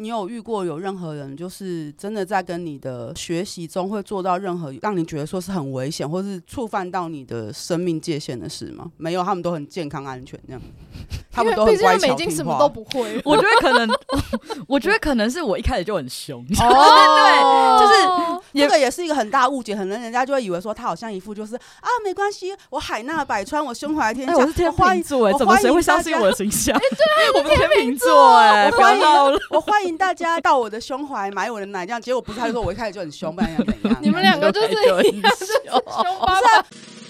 你有遇过有任何人就是真的在跟你的学习中会做到任何让你觉得说是很危险或是触犯到你的生命界限的事吗？没有，他们都很健康安全这样，他们都很乖巧听话。 因为毕竟他们已经什么都不会了。 我觉得可能是我一开始就很凶，对， 就是这个也是一个很大误解，可能人家就会以为说他好像一副就是啊没关系，我海纳百川，我胸怀天下。 我是天秤座，怎么谁会相信我的形象？ 对， 我们天秤座，不要闹了。 我欢迎大家到我的胸怀买我的奶，这样结果不是，他就说我一开始就很凶，不然要怎样？ 你们两个就是一样，就是凶巴巴。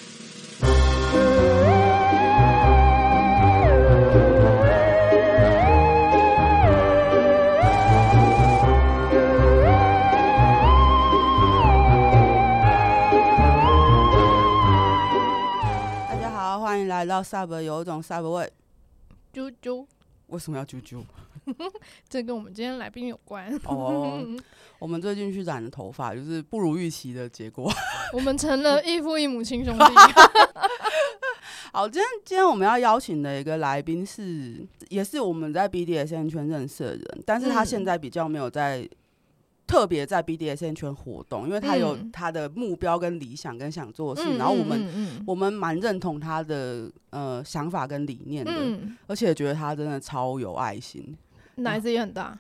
大家好，欢迎来到 Sub， 有一种 Sub 味。 啾啾， 为什么要啾啾？ 这跟我们今天来宾有关。 哦，我们最近去染了头发，就是不如预期的结果。 我们成了异父异母亲兄弟。 好，今天我们要邀请的一个来宾也是我们在 BDSM 圈认识的人，但是他现在比较没有特別在 BDSM 圈活动，因为他有他的目标跟理想跟想做的事，然后我们蛮认同他的想法跟理念的，而且觉得他真的超有爱心， 奶子也很大。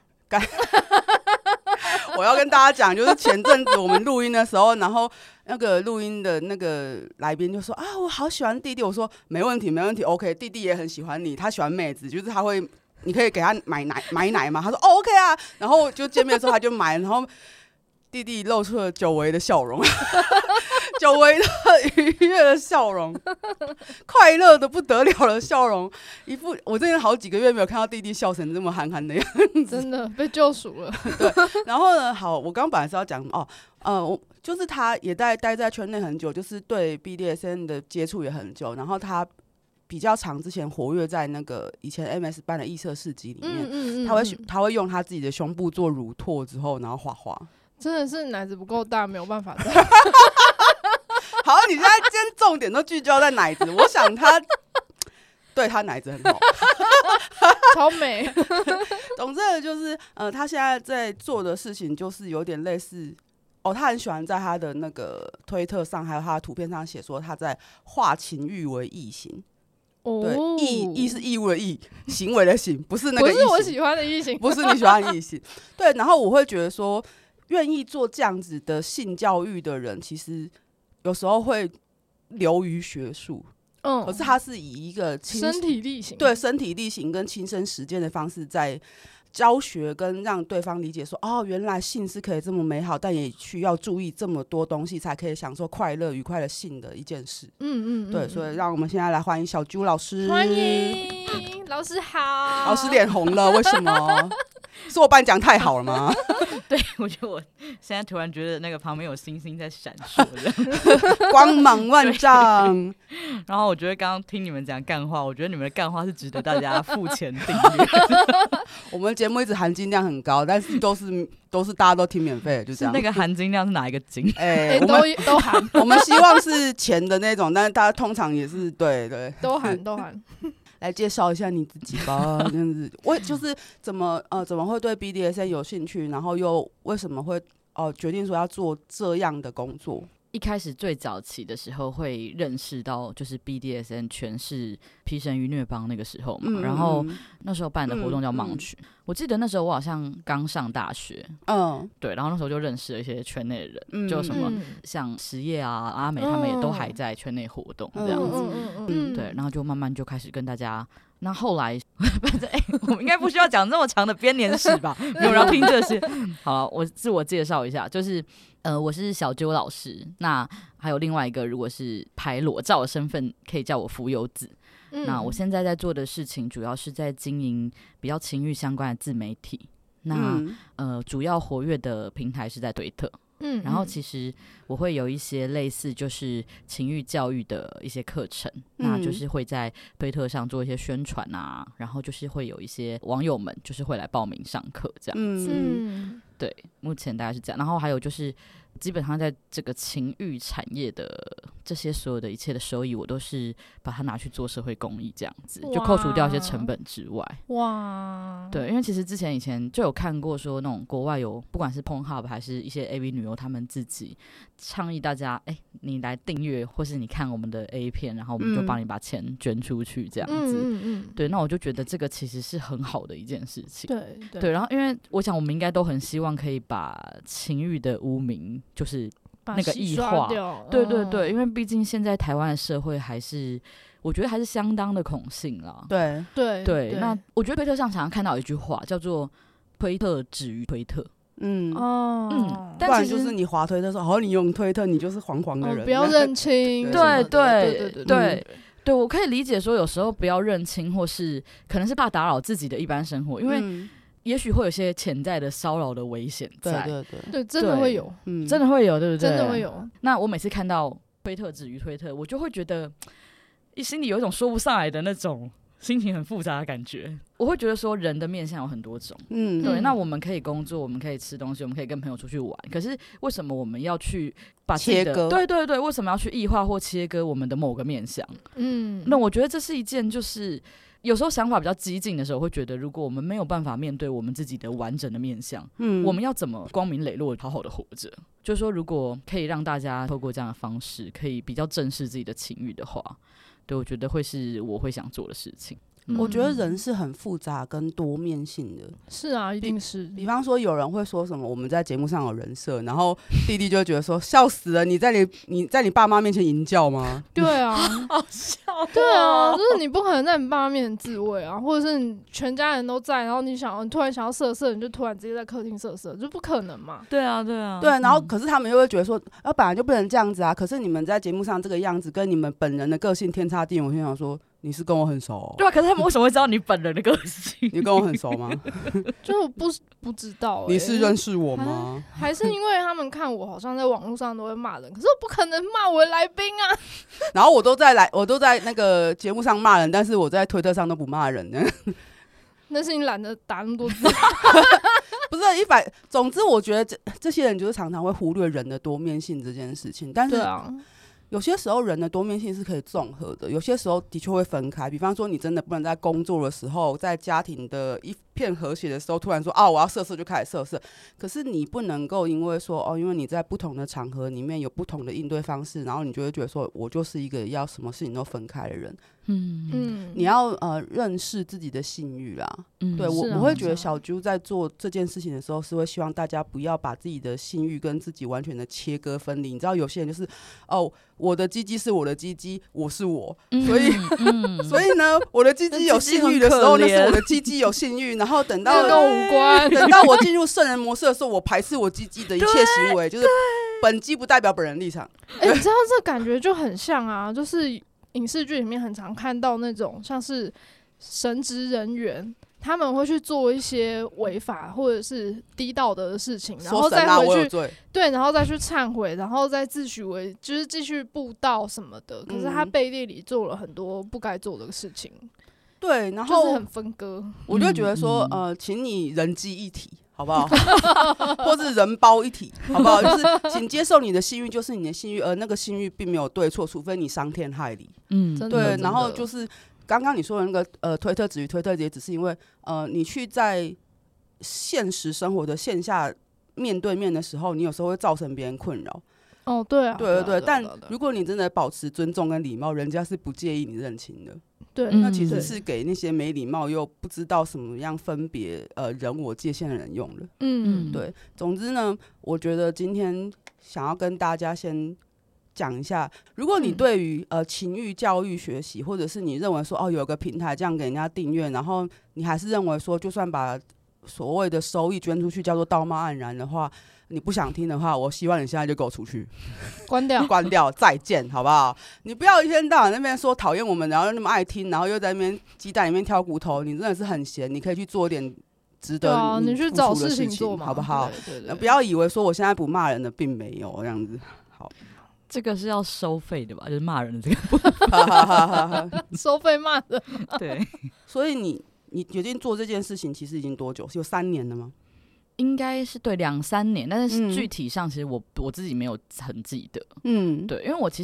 我要跟大家讲，就是前阵子我们录音的时候，然后那个录音的那个来宾就说啊，我好喜欢弟弟。我说没问题，没问题 ，OK， 弟弟也很喜欢你，他喜欢妹子，就是他会。你可以给他买奶吗？他说哦 OK 啊，然后就见面的时候他就买，然后弟弟露出了久违的笑容，久违的愉悦的笑容，快乐的不得了的笑容，一副我真的好几个月没有看到弟弟笑成这么憨憨的样子， 真的被救赎了。 对，然后呢，好，我刚本来是要讲我就是他也待在圈内很久，就是对 BDSM 的接触也很久，然后他。比较长之前活跃在那个以前 MS 班的异色市集里面，他会用他自己的胸部做乳拓之后，然后画画。 真的是奶子不够大，没有办法。 好，你现在今天重点都聚焦在奶子，我想他对他奶子很好， 超美。 总之就是他现在在做的事情就是有点类似。他很喜欢在他的那个推特上，还有他的图片上写说他在化情欲为异形。对，异是义务的义，行为的行，不是那个异形， 不是我喜欢的异形， 不是你喜欢的异形。对，然后我会觉得说，愿意做这样子的性教育的人，其实有时候会流于学术，可是他是以一个身体力行， 对身体力行跟亲身实践的方式在。教学跟让对方理解说，原来性是可以这么美好，但也需要注意这么多东西，才可以享受快乐、愉快的性的一件事。对，所以让我们现在来欢迎小啾老师。 欢迎老师好。 老师脸红了，为什么？是我帮你讲太好了吗？ 对，我觉得我现在突然觉得那个旁边有星星在闪烁， 光芒万丈。 然后我觉得刚刚听你们讲干话，我觉得你们的干话是值得大家付钱订阅。 我们节目一直含金量很高，但是都是大家都听免费的，就这样。 那个含金量是哪一个金？ 都含。 我们希望是钱的那种，但是大家通常也是对， 都含。 来介绍一下你自己吧，这样子。我就是怎么会对 BDSM 有兴趣，然后又为什么会决定说要做这样的工作？ 一开始最早期的时候会认识到，就是 BDSM 全是皮神与虐帮那个时候嘛，然后那时候办的活动叫盲群，我记得那时候我好像刚上大学，对，然后那时候就认识了一些圈内的人，就什么像实业啊、阿美他们也都还在圈内活动这样子，对，然后就慢慢就开始跟大家。那后来，反正我们应该不需要讲这么长的编年史吧？没有人要听这些。好，我自我介绍一下，就是我是小啾老师。那还有另外一个，如果是拍裸照的身份，可以叫我浮游子。那我现在在做的事情，主要是在经营比较情欲相关的自媒体。那主要活跃的平台是在推特。然后其实我会有一些类似就是情欲教育的一些课程，那就是会在推特上做一些宣传啊，然后就是会有一些网友们就是会来报名上课这样子。对，目前大概是这样。然后还有就是基本上在这个情欲产业的这些所有的一切的收益，我都是把它拿去做社会公益，这样子就扣除掉一些成本之外。 哇， 对，因为其实以前就有看过说那种国外有不管是 Pornhub 还是一些 AV 女优，他们自己倡议大家，你来订阅或是你看我们的 A 片，然后我们就帮你把钱捐出去这样子。对，那我就觉得这个其实是很好的一件事情。对，然后因为我想我们应该都很希望可以把情欲的污名就是那个异化，对对对，因为毕竟现在台湾的社会还是，我觉得还是相当的恐性啦。 对对对，那我觉得推特上常常看到一句话叫做"推特止于推特"。 但其实就是你滑推特说，你用推特，你就是黄黄的人， 不要认清。 对对对对，我可以理解说有时候不要认清，或是可能是怕打扰自己的一般生活，因为也许会有些潜在的骚扰的危险在。 对，真的会有， 真的会有，对不对？ 真的会有。 那我每次看到推特止于推特，我就会觉得心里有一种说不上来的那种心情很复杂的感觉。我会觉得说人的面向有很多种，对。那我们可以工作，我们可以吃东西，我们可以跟朋友出去玩，可是为什么我们要去把自己的切割？对对对，为什么要去异化或切割我们的某个面向？那我觉得这是一件就是有时候想法比较激进的时候，会觉得如果我们没有办法面对我们自己的完整的面向，我们要怎么光明磊落好好的活着？就是说如果可以让大家透过这样的方式可以比较正视自己的情欲的话，对，我觉得会是我会想做的事情。 我觉得人是很复杂跟多面性的。 是啊，一定是。 比方说有人会说什么我们在节目上有人设，然后弟弟就会觉得说笑死了，你在你爸妈面前淫叫吗？ 对啊， 好笑。 对啊，就是你不可能在你爸妈面前自慰啊，或者是你全家人都在，然后你突然想要色色，你就突然直接在客厅色色，就不可能嘛。 对啊对啊。 对，然后可是他们又会觉得说本来就不能这样子啊，可是你们在节目上这个样子跟你们本人的个性天差地远，我心想说你是跟我很熟哦？ 对啊，可是他们为什么会知道你本人的个性？ 你跟我很熟吗？ 就不知道你是认识我吗？ 还是因为他们看我好像在网络上都会骂人，可是我不可能骂我的来宾啊。 然后我都在那个节目上骂人，但是我在推特上都不骂人呢。 那是你懒得打那么多字。 不是总之我觉得这些人就是常常会忽略人的多面性这件事情，但是有些时候人的多面性是可以综合的，有些时候的确会分开。比方说你真的不能在工作的时候，在家庭的一片和谐的时候突然说我要色色就开始色色，可是你不能够因为说因为你在不同的场合里面有不同的应对方式，然后你就会觉得说我就是一个要什么事情都分开的人。你要认识自己的性欲啦。对，我会觉得小啾在做这件事情的时候是会希望大家不要把自己的性欲跟自己完全的切割分离。你知道有些人就是我的鸡鸡是我的鸡鸡，我是我，所以呢我的鸡鸡有性欲的时候那是我的鸡鸡有性欲，然后等到跟我无关， 等到我进入圣人模式的时候，我排斥我鸡鸡的一切行为，就是本鸡不代表本人立场。 你知道这感觉就很像啊，就是影视剧里面很常看到那种像是神职人员，他们会去做一些违法或者是低道德的事情，然后再回去对，然后再去忏悔，然后再自诩为就是继续布道什么的。可是他背地里做了很多不该做的事情。 对，然后就是很分割。 我就觉得说请你人机一体好不好？或是人包一体好不好？就是请接受你的性欲就是你的性欲，而那个性欲并没有对错，除非你伤天害理。对，然后就是刚刚你说的那个推特止于推特，也只是因为你去在现实生活的线下面对面的时候，你有时候会造成别人困扰。 对啊， 对对对，但如果你真的保持尊重跟礼貌，人家是不介意你认亲的。 对， 那其实是给那些没礼貌又不知道什么样分别人我界限的人用的。对。总之呢，我觉得今天想要跟大家先讲一下，如果你对于情欲教育学习，或者是你认为说有个平台这样给人家订阅，然后你还是认为说就算把所谓的收益捐出去叫做道貌岸然的话，你不想听的话，我希望你现在就给我出去， 关掉， 再见，好不好？你不要一天到晚那边说讨厌我们，然后又那么爱听，然后又在那边鸡蛋里面挑骨头，你真的是很闲，你可以去做点值得你去找事情做嘛， 好不好？ 对， 不要以为说我现在不骂人的，并没有这样子。好， 这个是要收费的吧？就是骂人的这个部分， 收费骂人。 对， 所以你决定做这件事情，其实已经多久？是有3年了吗？ 应该是对2-3年，但是具体上其实我自己没有很记得。对，因为我其实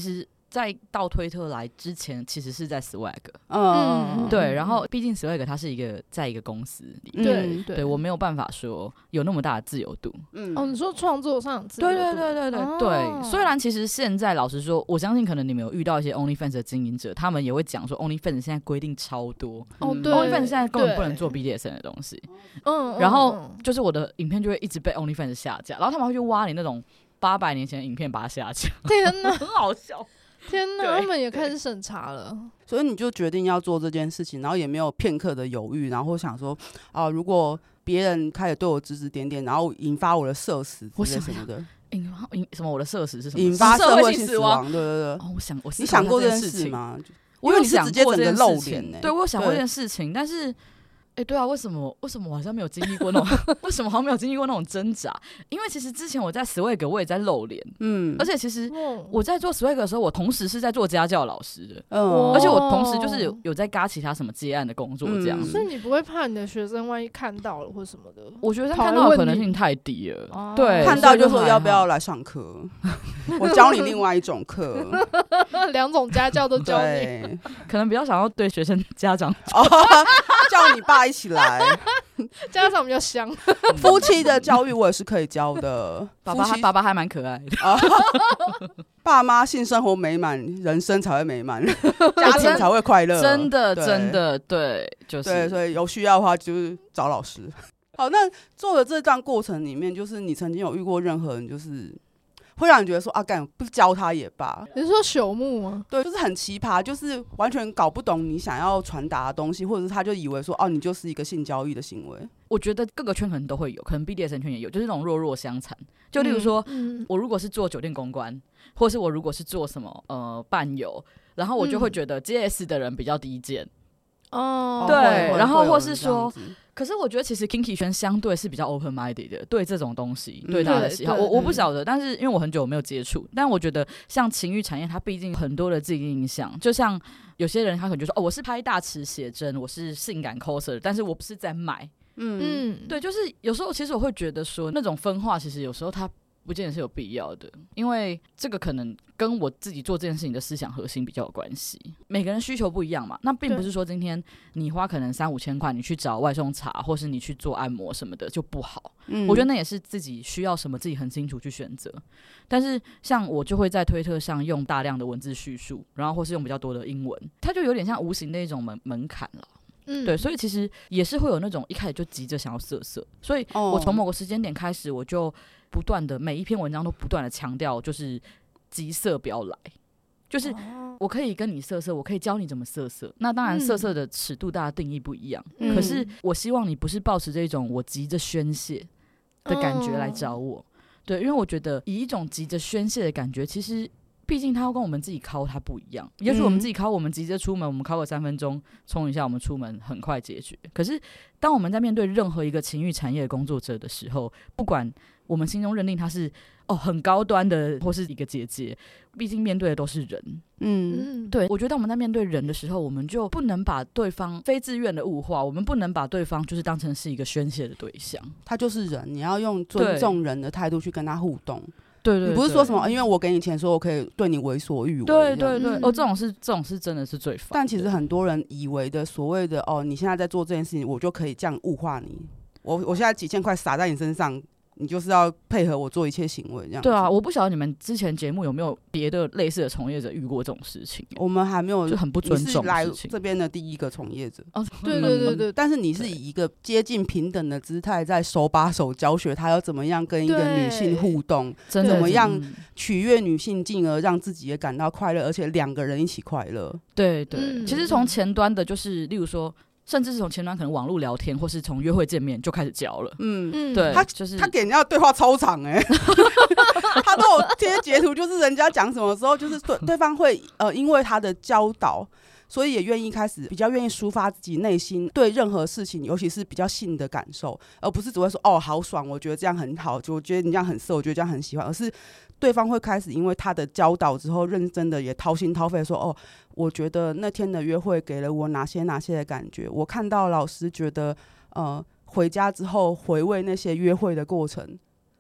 在到推特来之前，其实是在 Swag，对，然后毕竟 Swag 它是在一个公司里，对我没有办法说有那么大的自由度。 你说创作上的自由度， 对，虽然其实现在老实说，我相信可能你们有遇到一些 OnlyFans 的经营者，他们也会讲说 OnlyFans 现在规定超多，OnlyFans 现在根本不能做 BDSM 的东西，然后就是我的影片就会一直被 OnlyFans 下架，然后他们会去挖你那种800年前的影片把它下架， 天哪， 很好笑。 天哪，他们也开始审查了， 所以你就决定要做这件事情，然后也没有片刻的犹豫，然后想说如果别人开始对我指指点点，然后引发我的社死之类什么的， 什么我的社死是什么？ 引发社会性死亡，对。你想过这件事吗？ 我有想过这件事情， 对我有想过这件事情，但是。对啊，为什么我好像没有经历过那种？为什么好像没有经历过那种挣扎？因为其实之前我在 Swag 我也在露脸，而且其实我在做 Swag 的时候，我同时是在做家教老师的，而且我同时就是有在嘎其他什么接案的工作这样。 所以你不会怕你的学生万一看到了或什么的？ 我觉得看到的可能性太低了，对， 看到就说要不要来上课，我教你另外一种课 ，2种家教都教你， 可能比较想要对学生家长叫你爸一起来， 家长比较香。 夫妻的教育我也是可以教的， 爸爸还蛮可爱的。 爸妈性生活美满，人生才会美满，家庭才会快乐。 真的，对，就是对，所以有需要的话就是找老师。好，那做的这段过程里面，就是你曾经有遇过任何人，就是会让你觉得说干不教他也罢。 你是说朽木吗？ 对，就是很奇葩，就是完全搞不懂你想要传达的东西，或者是他就以为说你就是一个性交易的行为。 我觉得各个圈可能都会有，可能 BDSM 圈也有，就是那种弱弱相残。就例如说，我如果是做酒店公关，或是我如果是做什么伴游，然后我就会觉得 JS 的人比较低贱。对，然后或是说。可是我觉得其实 Kinky 圈相对是比较 open minded 的，对这种东西，对他的喜好，我不晓得，但是因为我很久没有接触，但我觉得像情欲产业，它毕竟很多的自己印象，就像有些人他可能就说我是拍大池写真，我是性感 coser， 但是我不是在卖，对，就是有时候其实我会觉得说那种分化，其实有时候它不见得是有必要的，因为这个可能跟我自己做这件事情的思想核心比较有关系。每个人需求不一样嘛，那并不是说今天你花可能3-5千块，你去找外送茶，或是你去做按摩什么的就不好。我觉得那也是自己需要什么，自己很清楚去选择。但是像我就会在推特上用大量的文字叙述，然后或是用比较多的英文，它就有点像无形的一种门槛了。对，所以其实也是会有那种一开始就急着想要色，所以我从某个时间点开始，我就不断的每一篇文章都不断的强调，就是即色不要来，就是我可以跟你色，我可以教你怎么色。那当然色的尺度大家定义不一样，可是我希望你不是抱持这种我急着宣泄的感觉来找我，对，因为我觉得以一种急着宣泄的感觉，其实。毕竟它要跟我们自己敲它不一样，也许我们自己敲，我们急着出门，我们敲个3分钟冲一下，我们出门很快解决。可是当我们在面对任何一个情欲产业的工作者的时候，不管我们心中认定他是很高端的或是一个姐姐，毕竟面对的都是人。对，我觉得我们在面对人的时候，我们就不能把对方非自愿的物化，我们不能把对方就是当成是一个宣泄的对象， 他就是人，你要用尊重人的态度去跟他互动。 对， 你不是说什么因为我给你钱，说我可以对你为所欲为。 对，这种是真的是最烦。 但其实很多人以为的所谓的你现在在做这件事情，我就可以这样物化你。我现在几千块撒在你身上，你就是要配合我做一切行为这样。 对啊，我不晓得你们之前节目有没有别的类似的从业者遇过这种事情。 我们还没有， 就很不尊重的事情。 你是来这边的第一个从业者。 对。 但是你是以一个接近平等的姿态，在手把手教学他要怎么样跟一个女性互动，怎么样取悦女性，进而让自己也感到快乐，而且2个人一起快乐。 对，其实从前端的，就是例如说。甚至是从前端可能网络聊天，或是从约会见面就开始教了。对，他给人家的对话超长他都有贴截图，就是人家讲什么时候，就是对方会因为他的教导，所以也愿意开始比较愿意抒发自己内心对任何事情，尤其是比较性的感受，而不是只会说好爽，我觉得这样很好，就我觉得你这样很色，我觉得这样很喜欢，而是对方会开始因为他的教导之后，认真的也掏心掏肺说我觉得那天的约会给了我哪些的感觉，我看到老师觉得回家之后回味那些约会的过程，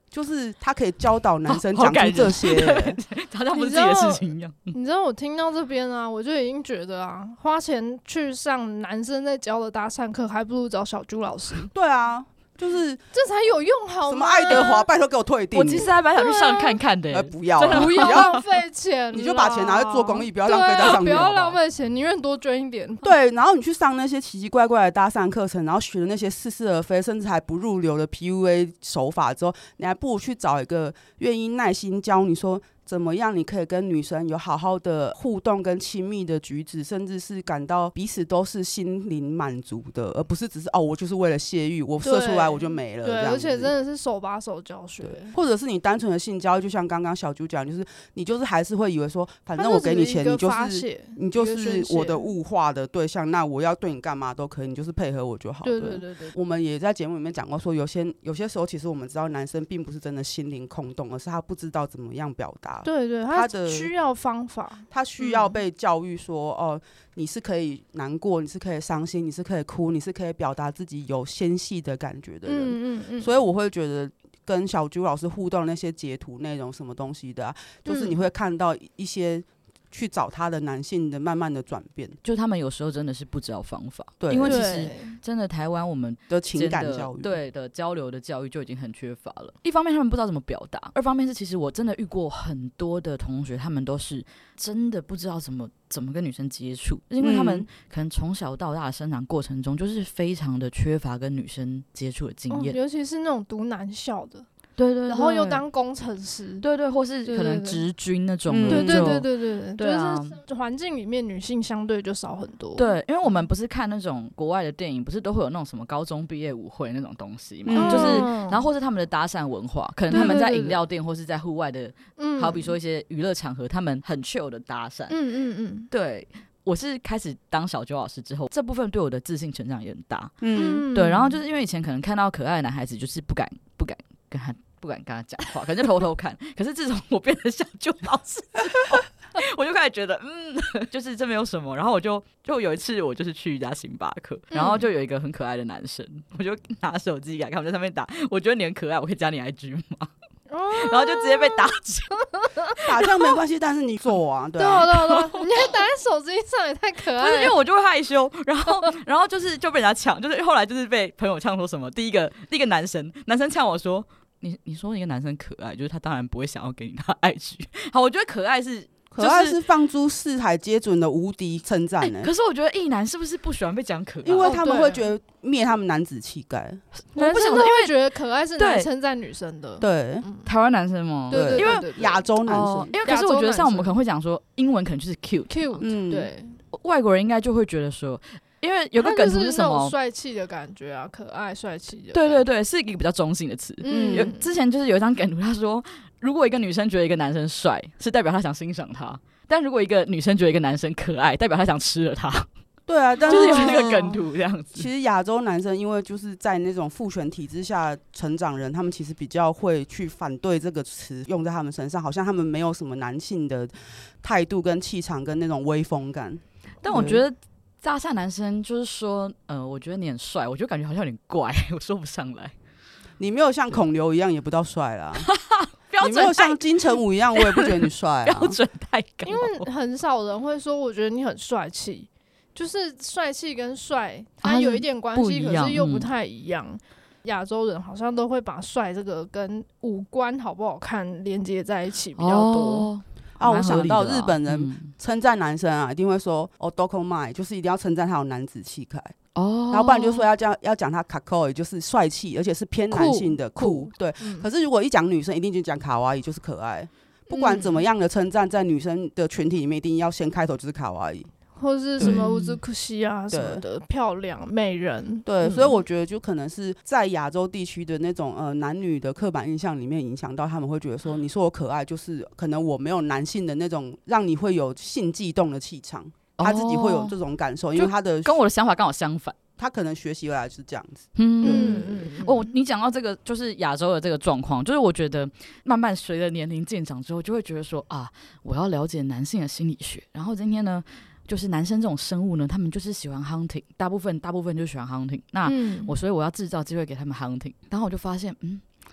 就是他可以教导男生讲出这些、 好像不是自己的事情一样。 你知道我听到这边啊，我就已经觉得啊，花钱去上男生在教的搭讪课，还不如找小朱老师。 对啊，就是这才有用好吗？ 什么爱德华，拜托给我退订。 我其实还蛮想去上看看的、 不要啦， 不要浪费钱， 你就把钱拿去做公益，不要浪费在上面。 不要浪费钱，宁愿多捐一点。 对，然后你去上那些奇奇怪怪的搭讪课程，然后学的那些似是而非，甚至还不入流的 PUA 手法之后，你还不如去找一个愿意耐心教你说怎么样你可以跟女生有好好的互动跟亲密的举止，甚至是感到彼此都是心灵满足的，而不是只是我就是为了泄欲，我射出来我就没了。 对，而且真的是手把手教学。 或者是你单纯的性交易，就像刚刚小猪讲，就是你就是还是会以为说，反正我给你钱，你就是我的物化的对象，那我要对你干嘛都可以，你就是配合我就好了。 对。 我们也在节目里面讲过说，有些时候其实我们知道男生并不是真的心灵空洞，而是他不知道怎么样表达。 对，他需要方法， 他需要被教育说，你是可以难过，你是可以伤心，你是可以哭，你是可以表达自己有纤细的感觉的人。所以我会觉得跟小朱老师互动那些截图内容什么东西的就是你会看到一些去找他的男性的慢慢的转变， 就他们有时候真的是不知道方法。 对， 因为其实真的台湾我们的情感教育的交流的教育就已经很缺乏了。一方面他们不知道怎么表达，二方面是其实我真的遇过很多的同学，他们都是真的不知道怎么跟女生接触，因为他们可能从小到大的生长过程中就是非常的缺乏跟女生接触的经验， 尤其是那种读男校的。 对， 然后又当工程师， 对，或是可能职军那种的， 对，就是环境里面女性相对就少很多。 对，因为我们不是看那种国外的电影，不是都会有那种什么高中毕业舞会那种东西嘛，就是然后或是他们的搭讪文化，可能他们在饮料店或是在户外的，好比说一些娱乐场合，他们很 chill 的搭讪。对。我是开始当小九老师之后，这部分对我的自信成长也很大。对，然后就是因为以前可能看到可爱的男孩子，就是不敢跟他讲话，可能就偷偷看。可是自从我变成小九老师之后，我就开始觉得，就是这没有什么。然后我就有一次，我就是去一家星巴克，然后就有一个很可爱的男生，我就拿手机给他看，我在上面打，我觉得你很可爱，我可以加你 IG 吗？然后就直接被打打这样没关系，但是你做啊，对， 你还打在手机上也太可爱了。 不是因为我就会害羞，然后就被人家抢，就是后来就是被朋友呛说什么，第一个男生呛我说，你说一个男生可爱，就是他当然不会想要给你他IG。好，我觉得可爱是放诸四海皆准的无敌称赞可是我觉得异男是不是不喜欢被讲可爱？ 因为他们会觉得灭他们男子气概。 男生都会觉得可爱是来称赞女生的。 对， 台湾男生吗？ 对， 因为亚洲男生， 因为可是我觉得像我们可能会讲说，英文可能就是 cute， 对， 外国人应该就会觉得说。因为有个梗图是什么帅气的感觉啊，可爱帅气的。 对，是一个比较中性的词。之前就是有一张梗图，他说，如果一个女生觉得一个男生帅，是代表她想欣赏他；但如果一个女生觉得一个男生可爱，代表她想吃了他。 对啊，但是就是有那个梗图这样子。 其实亚洲男生因为就是在那种父权体制下成长人，他们其实比较会去反对这个词用在他们身上，好像他们没有什么男性的态度跟气场跟那种威风感。 但我觉得。搭讪男生就是说，我觉得你很帅，我就感觉好像有点怪，我说不上来。 你没有像孔刘一样，也不到帅啦。 标准你没有像金城武一样，我也不觉得你帅、 标准太高。 因为很少人会说，我觉得你很帅气，就是帅气跟帅，它有一点关系，可是又不太一样。亚洲人好像都会把帅这个跟五官好不好看连接在一起比较多。 我想到日本人称赞男生一定会说dokomai，就是一定要称赞他有男子气概。然后不然就说要讲他卡扣，就是帅气，而且是偏男性的酷。对，可是如果一讲女生，一定就讲卡哇伊，就是可爱。不管怎么样的称赞，在女生的群体里面，一定要先开头就是卡哇伊。 或是什么乌兹库西啊什么的，漂亮美人。 对，所以我觉得就可能是在亚洲地区的那种男女的刻板印象里面影响到他们，会觉得说你说我可爱，就是可能我没有男性的那种让你会有性悸动的气场，他自己会有这种感受，因为他的跟我的想法刚好相反。 他可能学习回来是这样子。 你讲到这个就是亚洲的这个状况，就是我觉得慢慢随着年龄渐长之后，就会觉得说我要了解男性的心理学。然后今天呢，就是男生这种生物呢，他们就是喜欢 hunting， 大部分就喜欢 hunting。那所以我要制造机会给他们 hunting。然后我就发现，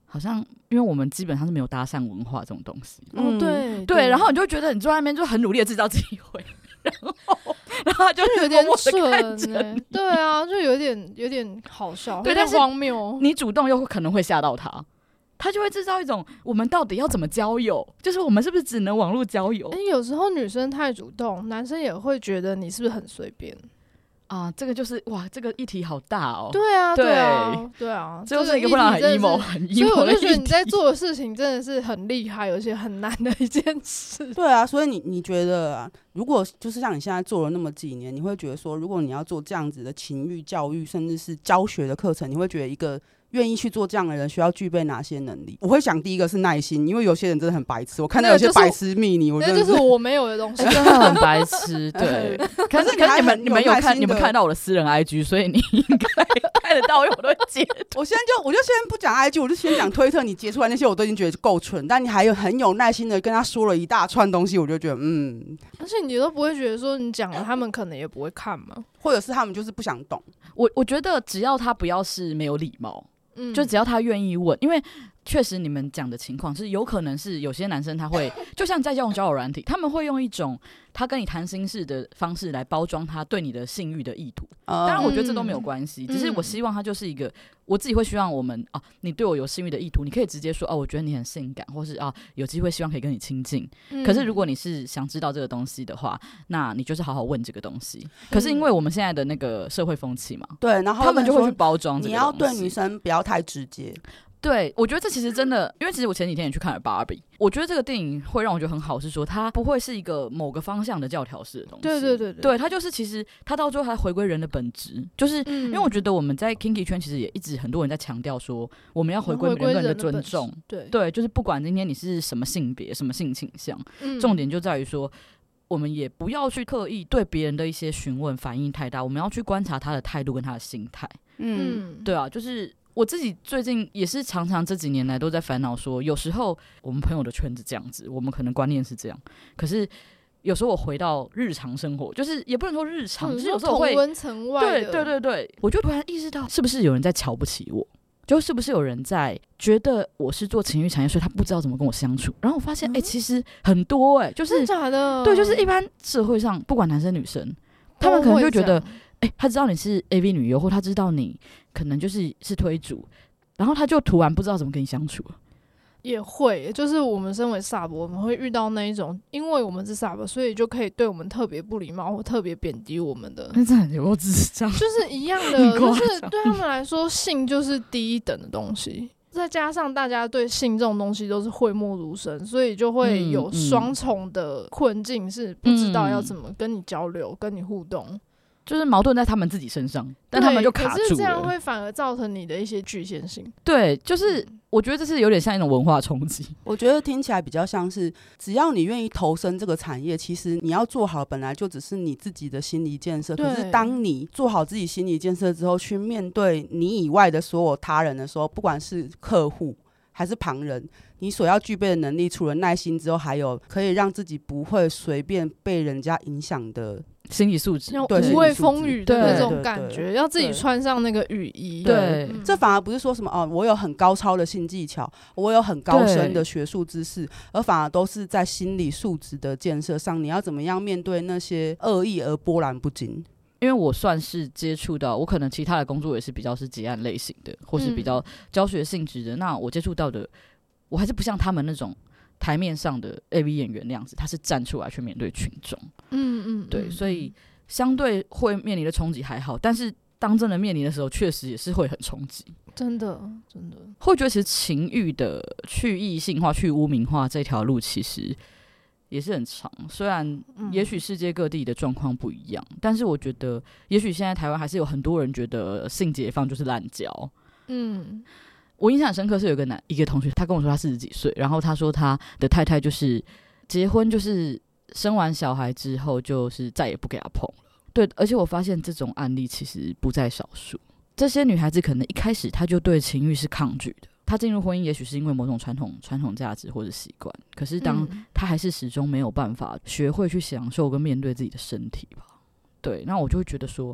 好像因为我们基本上是没有搭讪文化这种东西。 对， 然后你就觉得你坐在那边就很努力的制造机会，然后他就有点蠢欸，对啊，就有点好笑， 对， 有点荒谬。 你主动又可能会吓到他就会制造一种我们到底要怎么交友，就是我们是不是只能网络交友？ 有时候女生太主动，男生也会觉得你是不是很随便啊？这个就是哇，这个议题好大哦。 对啊， 这就是一个会让很 emo 很 emo 的议题。 所以我就觉得你在做的事情真的是很厉害，而且很难的一件事。 对啊，所以你觉得啊，如果就是像你现在做了那么几年，你会觉得说，如果你要做这样子的情欲教育，甚至是教学的课程，你会觉得一个愿意去做这样的人需要具备哪些能力？我会想第一个是耐心，因为有些人真的很白痴，我看到有些白痴密你，我真的就是我没有的东西， 真的很白痴。对，可是你们有看，你们看到我的私人 IG， 所以你应该看得到，因为我都会截图。 我就先不讲 IG， 我就先讲推特，你截出来那些我都已经觉得够蠢，但你还很有耐心的跟他说了一大串东西，我就觉得而且你都不会觉得说你讲了，他们可能也不会看嘛， 或者是他们就是不想懂。 我觉得只要他不要是没有礼貌。就只要他愿意问，因为确实你们讲的情况是有可能是有些男生他会就像在用交友软体，他们会用一种他跟你谈心事的方式来包装他对你的性欲的意图。当然我觉得这都没有关系，只是我希望他就是一个我自己会希望我们你对我有性欲的意图，你可以直接说我觉得你很性感，或是有机会希望可以跟你亲近。可是如果你是想知道这个东西的话，那你就是好好问这个东西。可是因为我们现在的那个社会风气嘛， 对，然后他们就会去包装这个东西。 你要对女生不要太直接。 对，我觉得这其实真的，因为其实我前几天也去看了 Barbie， 我觉得这个电影会让我觉得很好，是说它不会是一个某个方向的教条式的东西。对，它就是其实它到最后还回归人的本质，就是因为我觉得我们在 Kinky 圈其实也一直很多人在强调说，我们要回归人跟人的尊重。对，就是不管今天你是什么性别、什么性倾向，重点就在于说，我们也不要去刻意对别人的一些询问反应太大，我们要去观察他的态度跟他的心态。对啊，就是我自己最近也是常常这几年来都在烦恼说，有时候我们朋友的圈子这样子，我们可能观念是这样，可是有时候我回到日常生活，就是也不能说日常，就是有时候会同温层外的， 对，我就突然意识到，是不是有人在瞧不起我？就是不是有人在觉得我是做情欲产业，所以他不知道怎么跟我相处？然后我发现，其实很多就是真的假的？ 对，就是一般社会上不管男生女生，他们可能就觉得。他知道你是 AV 女优，或他知道你可能是推主，然后他就突然不知道怎么跟你相处了。 也会，就是我们身为 sub， 我们会遇到那一种，因为我们是 sub， 所以就可以对我们特别不礼貌或特别贬低我们的。 那真的很有智障， 就是一样的，就是对他们来说，性就是第一等的东西。再加上大家对性这种东西都是讳莫如深，所以就会有双重的困境，是不知道要怎么跟你交流、跟你互动。 就是矛盾在他们自己身上，但他们就卡住了。 可是这样会反而造成你的一些局限性。 对，就是我觉得这是有点像一种文化冲击。 我觉得听起来比较像是，只要你愿意投身这个产业，其实你要做好本来就只是你自己的心理建设。可是当你做好自己心理建设之后，去面对你以外的所有他人的时候，不管是客户还是旁人，你所要具备的能力，除了耐心之后，还有可以让自己不会随便被人家影响的心理素质， 无畏风雨的那种感觉，要自己穿上那个雨衣。 对， 这反而不是说什么我有很高超的性技巧，我有很高深的学术知识，而反而都是在心理素质的建设上，你要怎么样面对那些恶意而波澜不惊。 因为我算是接触到，我可能其他的工作也是比较是结案类型的，或是比较教学性质的。那我接触到的，我还是不像他们那种台面上的 AV 演员那样子，他是站出来去面对群众。对，所以相对会面临的冲击还好，但是当真的面临的时候，确实也是会很冲击。 真的会觉得其实情欲的去异性化、去污名化这条路，其实也是很长。虽然也许世界各地的状况不一样，但是我觉得，也许现在台湾还是有很多人觉得性解放就是滥交。我印象很深刻是有一个同学，他跟我说他40几岁，然后他说他的太太就是结婚就是生完小孩之后就是再也不给他碰了。对，而且我发现这种案例其实不在少数。这些女孩子可能一开始她就对情欲是抗拒的，她进入婚姻也许是因为某种传统价值或者习惯，可是当她还是始终没有办法学会去享受跟面对自己的身体吧。对，那我就会觉得说，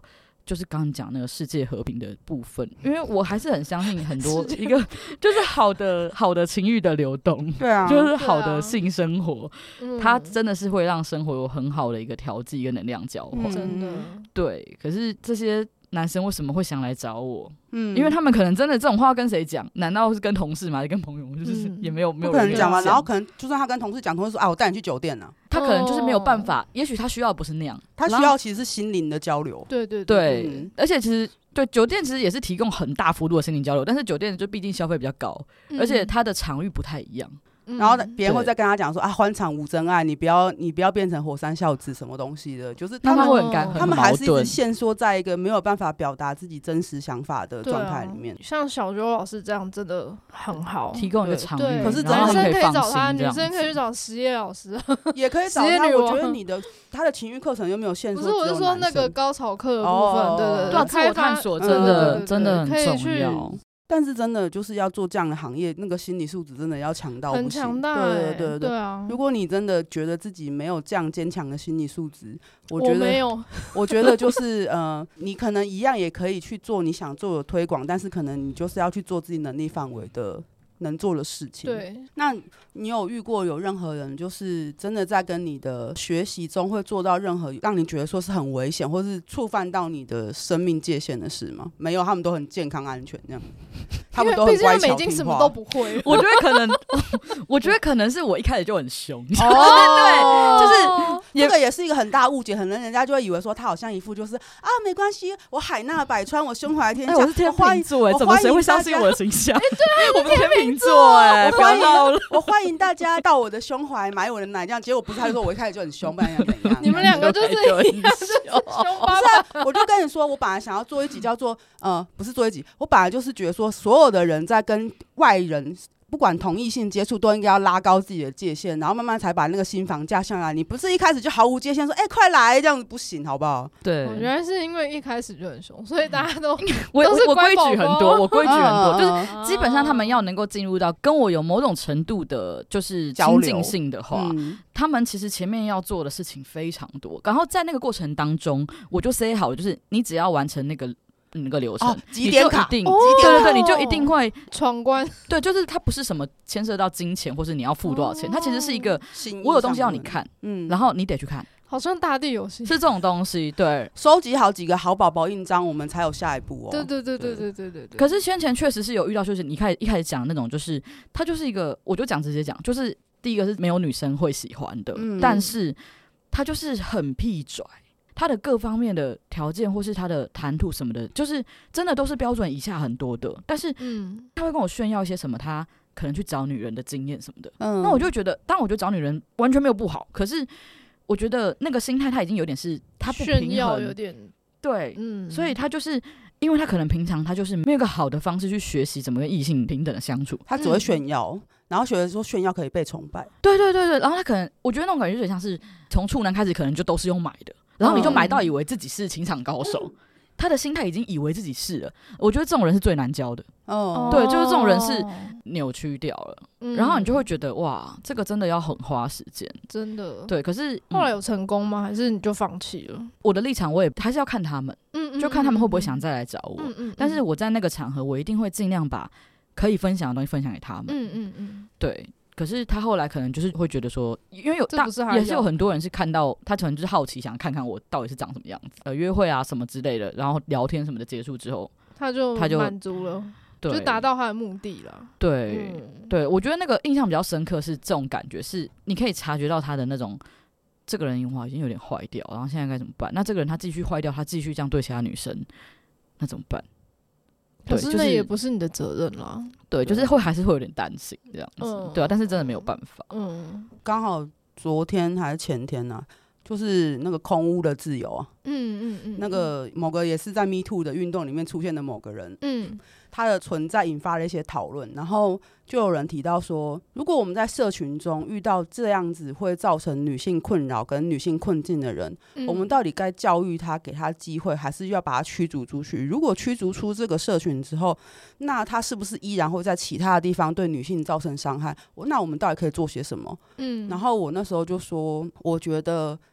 就是刚刚讲那个世界和平的部分，因为我还是很相信很多一个就是好的情欲的流动， 对啊， 就是好的性生活，它真的是会让生活有很好的一个调剂跟能量交换， 真的。 对，可是这些男生为什么会想来找我？因为他们可能真的这种话跟谁讲？难道是跟同事吗？还是跟朋友？就是也没有不可能讲嘛。然后可能就算他跟同事讲，同事说啊，我带你去酒店啊， 他可能就是没有办法。也许他需要的不是那样， 他需要其实是心灵的交流。 对，而且其实对酒店其实也是提供很大幅度的心灵交流，但是酒店就毕竟消费比较高，而且它的场域不太一样。 然后别人会再跟他讲说啊，欢场无真爱，你不要变成火山孝子什么东西的，就是他们还是一直限缩在一个没有办法表达自己真实想法的状态里面。 像小周老师这样真的很好， 提供一个场域， 可是男生可以找他， 女生可以去找实业老师， 也可以找他。我觉得他的情欲课程又没有限缩， 不是，我是说那个高潮课的部分，对， 自我探索真的很重要。 但是真的就是要做这样的行业，那个心理素质真的要强到不行， 很强大。对啊！ 如果你真的觉得自己没有这样坚强的心理素质，我没有。 我觉得就是你可能一样也可以去做你想做的推广，但是可能你就是要去做自己能力范围的能做的事情。 对， 那你有遇过有任何人就是真的在跟你的学习中会做到任何让你觉得说是很危险或是触犯到你的生命界限的事吗？没有，他们都很健康安全这样，他们都很乖巧听话。 毕竟他们已经什么都不会。 我觉得可能是我一开始就很凶。对，就是这个也是一个很大误解，可能人家就会以为说他好像一副就是啊没关系，我海纳百川，我胸怀天下。 我是天秤座怎么谁会相信我的形象？ 对， 我们天秤座我欢迎大家到我的胸怀买我的奶，这样结果不是他就说我一开始就很凶，不然怎样？ 你们两个就是一样凶巴巴。 我就跟你说，我本来想要做一集叫做不是做一集，我本来就是觉得说所有的人在跟外人。不管同异性接触都应该要拉高自己的界限，然后慢慢才把那个心防架下来。你不是一开始就毫无界限说快来这样子不行，好不好？ 对， 原来是因为一开始就很凶，所以大家都我规矩很多，就是基本上他们要能够进入到跟我有某种程度的就是亲近性的话，他们其实前面要做的事情非常多，然后在那个过程当中我就 say 好，就是你只要完成那个流程， 几点卡， 对，你就一定会闯关。 对，就是它不是什么牵涉到金钱，或是你要付多少钱，它其实是一个我有东西要你看，然后你得去看， 好像大地游戏是这种东西。对， 收集好几个好宝宝印章，我们才有下一步哦。 对。 可是先前确实是有遇到，就是你一开始讲那种，就是它就是一个，我就直接讲，就是第一个是没有女生会喜欢的，但是它就是很屁拽。他的各方面的条件或是他的谈吐什么的，就是真的都是标准以下很多的，但是他会跟我炫耀一些什么他可能去找女人的经验什么的，那我就觉得当然我觉得找女人完全没有不好，可是我觉得那个心态他已经有点是他不平衡， 炫耀有点对，所以他就是因为他可能平常他就是没有一个好的方式去学习怎么跟异性平等的相处， 他只会炫耀，然后觉得说炫耀可以被崇拜， 对，然后他可能我觉得那种感觉有点像是从处男开始可能就都是用买的，然后你就买到以为自己是情场高手，他的心态已经以为自己是了。我觉得这种人是最难教的。对，就是这种人是扭曲掉了，然后你就会觉得哇，这个真的要很花时间， 真的。 对，可是后来有成功吗？还是你就放弃了？ 我的立场我也还是要看他们，就看他们会不会想再来找我。但是我在那个场合，我一定会尽量把可以分享的东西分享给他们。对。可是他后来可能就是会觉得说，因为也是有很多人是看到他可能就是好奇想看看我到底是长什么样子，约会啊什么之类的，然后聊天什么的结束之后，他就满足了，就达到他的目的了。 对，我觉得那个印象比较深刻是这种感觉，是你可以察觉到他的那种这个人已经有点坏掉，然后现在该怎么办？那这个人他继续坏掉，他继续这样对其他女生，那怎么办？ 可是那也不是你的责任啦。 对，就是还是会有点担心这样子。对啊，但是真的没有办法。 刚好昨天还是前天啊，就是那个空屋的自由啊。那个某个也是在 Me Too 的运动里面出现的某个人。他的存在引发了一些讨论，然后就有人提到说，如果我们在社群中遇到这样子会造成女性困扰跟女性困境的人，我们到底该教育他，给他机会，还是要把他驱逐出去？如果驱逐出这个社群之后，那他是不是依然会在其他的地方对女性造成伤害？那我们到底可以做些什么？然后我那时候就说，我觉得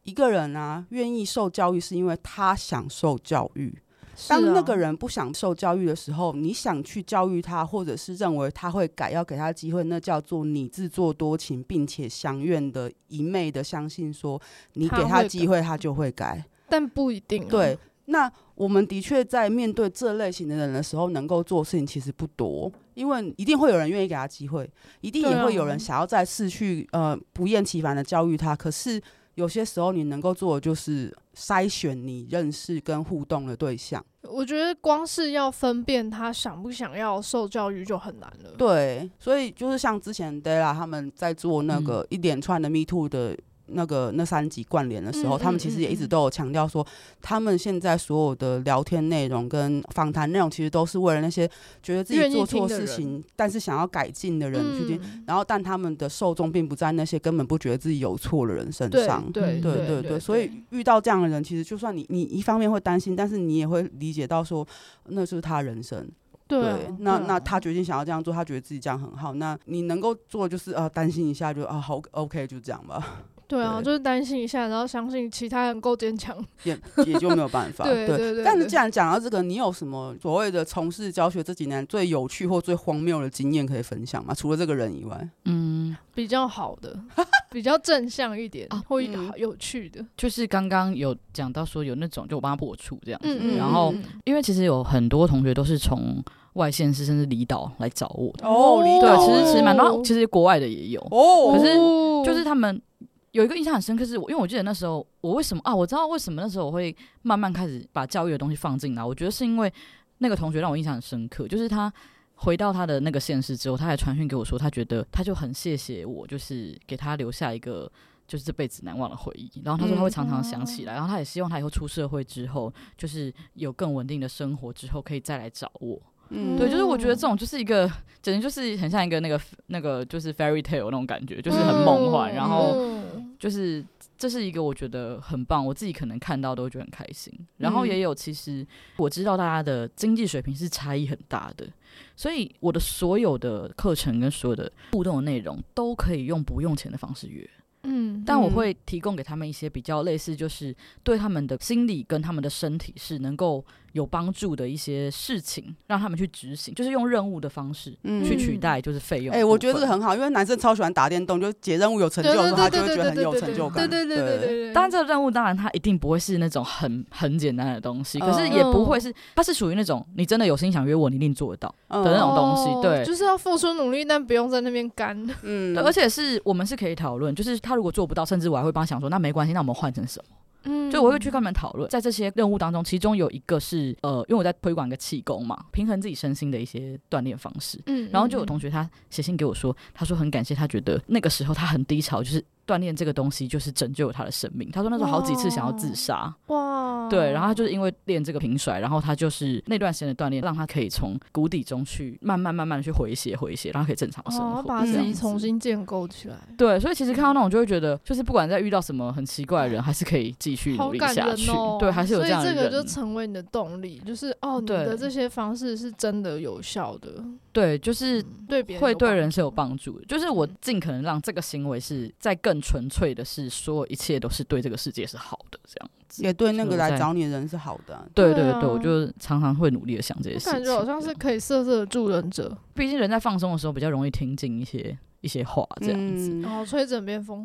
一个人啊愿意受教育是因为他想受教育，当那个人不想受教育的时候，你想去教育他，或者是认为他会改，要给他机会，那叫做你自作多情，并且相愿的一昧的相信说你给他机会他就会改， 但不一定对，那我们的确在面对这类型的人的时候，能够做的事情其实不多，因为一定会有人愿意给他机会，一定也会有人想要再次去不厌其烦的教育他，可是有些时候你能够做的就是筛选你认识跟互动的对象。 我觉得光是要分辨他想不想要受教育就很难了。 对，所以就是像之前 Della 他们在做那个一连串的 Me Too 的那3集灌联的时候，他们其实也一直都有强调说，他们现在所有的聊天内容跟访谈内容，其实都是为了那些觉得自己做错事情但是想要改进的人去听，然后但他们的受众并不在那些根本不觉得自己有错的人身上。对，所以遇到这样的人，其实就算你一方面会担心，但是你也会理解到说，那就是他人生。对，那他决定想要这样做，他觉得自己这样很好，那你能够做的就是担心一下就好 OK 就这样吧。 对啊，就是担心一下，然后相信其他人够坚强， 也就没有办法。对。但是既然讲到这个，你有什么所谓的从事教学这几年最有趣或最荒谬的经验可以分享吗？除了这个人以外， 比较好的，比较正向一点，或有趣的， 就是刚刚有讲到说有那种就我帮他破处这样子，然后因为其实有很多同学都是从外县市甚至离岛来找我的离岛其实蛮多，其实国外的也有可是就是他们。有一个印象很深刻是因为我记得那时候我为什么我知道为什么那时候我会慢慢开始把教育的东西放进来，我觉得是因为那个同学让我印象很深刻，就是他回到他的那个县市之后，他还传讯给我说他觉得他就很谢谢我，就是给他留下一个就是这辈子难忘的回忆，然后他说他会常常想起来，然后他也希望他以后出社会之后就是有更稳定的生活之后可以再来找我。对，就是我觉得这种就是一个简直就是很像一个那个就是 fairy tale 那种感觉，就是很梦幻，然后就是这是一个我觉得很棒，我自己可能看到都会觉得很开心。然后也有其实我知道大家的经济水平是差异很大的，所以我的所有的课程跟所有的互动的内容都可以用不用钱的方式约。但我会提供给他们一些比较类似就是对他们的心理跟他们的身体是能够有帮助的一些事情，让他们去执行，就是用任务的方式去取代就是费用。 我觉得这个很好，因为男生超喜欢打电动，就解任务有成就的时候，他就会觉得很有成就感。 对。 当然这个任务当然它一定不会是那种很简单的东西，可是也不会是它是属于那种你真的有心想约我，你一定做得到的那种东西。对， 就是要付出努力，但不用在那边干。 对，而且是我们是可以讨论，就是他如果做不到，甚至我还会帮他想说，那没关系，那我们换成什么？就我会去跟他们讨论，在这些任务当中，其中有一个是因为我在推广一个气功嘛，平衡自己身心的一些锻炼方式。然后就有同学他写信给我说，他说很感谢，他觉得那个时候他很低潮，就是锻炼这个东西就是拯救了他的生命。他说那时候好几次想要自杀，对，然后他就是因为练这个平甩，然后他就是那段时间的锻炼，让他可以从谷底中去慢慢的去回血，然后可以正常生活， 把自己重新建构起来。 对，所以其实看到那种就会觉得，就是不管在遇到什么很奇怪的人，还是可以继续努力下去。对，还是有这样的人。 所以这个就成为你的动力，就是你的这些方式是真的有效的。 对，就是对别人会对人是有帮助的。就是我尽可能让这个行为是在更纯粹的是，所有一切都是对这个世界是好的，这样子也对那个来找你的人是好的。 对，我就常常会努力的想这些事情。 感觉好像是可以色色的助人者， 毕竟人在放松的时候比较容易听进一些话，这样子。 吹枕边风。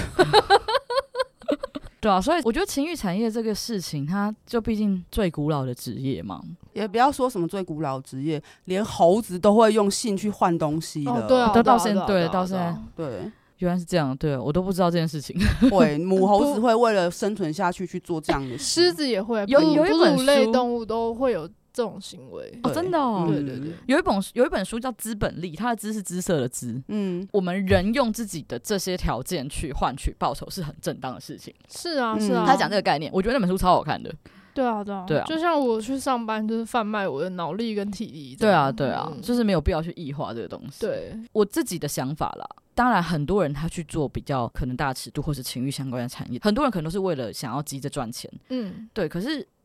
对啊，所以我觉得情欲产业这个事情，它就毕竟最古老的职业嘛， 也不要说什么最古老的职业，连猴子都会用性去换东西的。 对啊， 到现在， 对， 原来是这样，对，我都不知道这件事情。 会，母猴子会为了生存下去做这样的事。 狮子也会， 有一本哺乳类动物都会有这种行为。 真的哦。 对， 有一本书叫《资本力》，它的资是姿色的资。我们人用自己的这些条件去换取报酬是很正当的事情。 是啊。 他讲这个概念，我觉得那本书超好看的。 对啊，就像我去上班就是贩卖我的脑力跟体力。 对啊，就是没有必要去异化这个东西。 对， 我自己的想法啦。当然很多人他去做比较可能大尺度或是情欲相关的产业，很多人可能都是为了想要急着赚钱。对，可是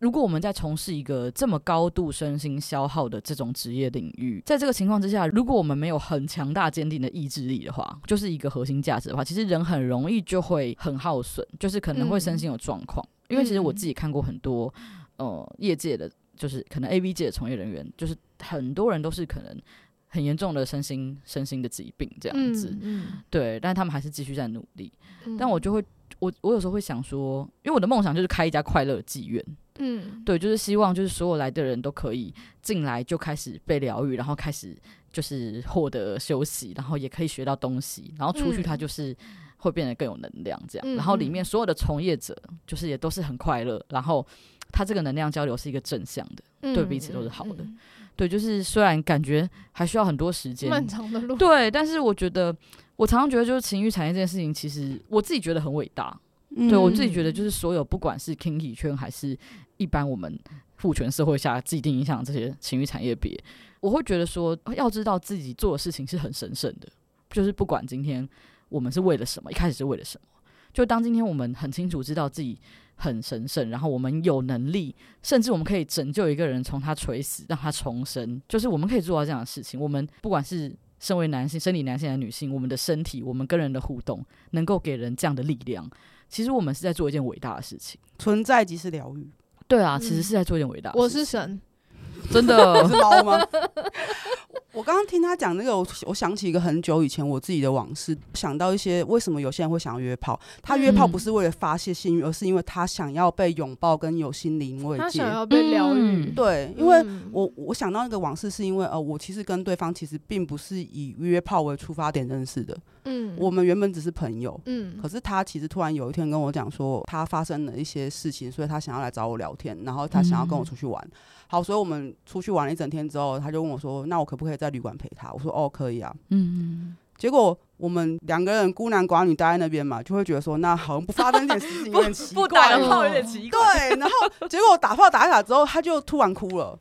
如果我们在从事一个这么高度身心消耗的这种职业领域，在这个情况之下，如果我们没有很强大坚定的意志力的话，就是一个核心价值的话，其实人很容易就会很耗损，就是可能会身心有状况。因为其实我自己看过很多业界的，就是可能 AV 界的从业人员，就是很多人都是可能很严重的身心的疾病这样子，对，但他们还是继续在努力。但我就会，我有时候会想说，因为我的梦想就是开一家快乐妓院，对，就是希望就是所有来的人都可以进来就开始被疗愈，然后开始就是获得休息，然后也可以学到东西，然后出去他就是会变得更有能量这样，然后里面所有的从业者就是也都是很快乐，然后他这个能量交流是一个正向的，对彼此都是好的。对，就是虽然感觉还需要很多时间， 漫长的路， 对，但是我觉得，我常常觉得，就是情欲产业这件事情，其实我自己觉得很伟大。对我自己觉得，就是所有不管是 kinky 圈还是一般我们父权社会下既定影响这些情欲产业别，我会觉得说，要知道自己做的事情是很神圣的，就是不管今天我们是为了什么，一开始是为了什么，就当今天我们很清楚知道自己很神圣，然后我们有能力，甚至我们可以拯救一个人从他垂死让他重生，就是我们可以做到这样的事情。我们不管是身为男性、生理男性还是女性，我们的身体，我们跟人的互动，能够给人这样的力量，其实我们是在做一件伟大的事情。 存在即是疗愈。 对啊，其实是在做一件伟大的事情。 我是神， 真的。 我是猫吗？我刚刚听他讲那个，我想起一个很久以前我自己的往事，想到一些为什么有些人会想要约炮。他约炮不是为了发泄性欲，而是因为他想要被拥抱跟有心灵慰藉， 他想要被疗愈。 对，因为我想到那个往事，是因为我其实跟对方其实并不是以约炮为出发点认识的。我们原本只是朋友。可是他其实突然有一天跟我讲说，他发生了一些事情，所以他想要来找我聊天，然后他想要跟我出去玩。好，所以我们出去玩了一整天之后，他就问我说：“那我可不可以在旅馆陪他？”我说：“哦，可以啊。”结果我们两个人孤男寡女待在那边嘛，就会觉得说，那好像不发生一点事情有点奇怪， 不打个炮有点奇怪。 对，然后结果我打炮打一打之后，他就突然哭了。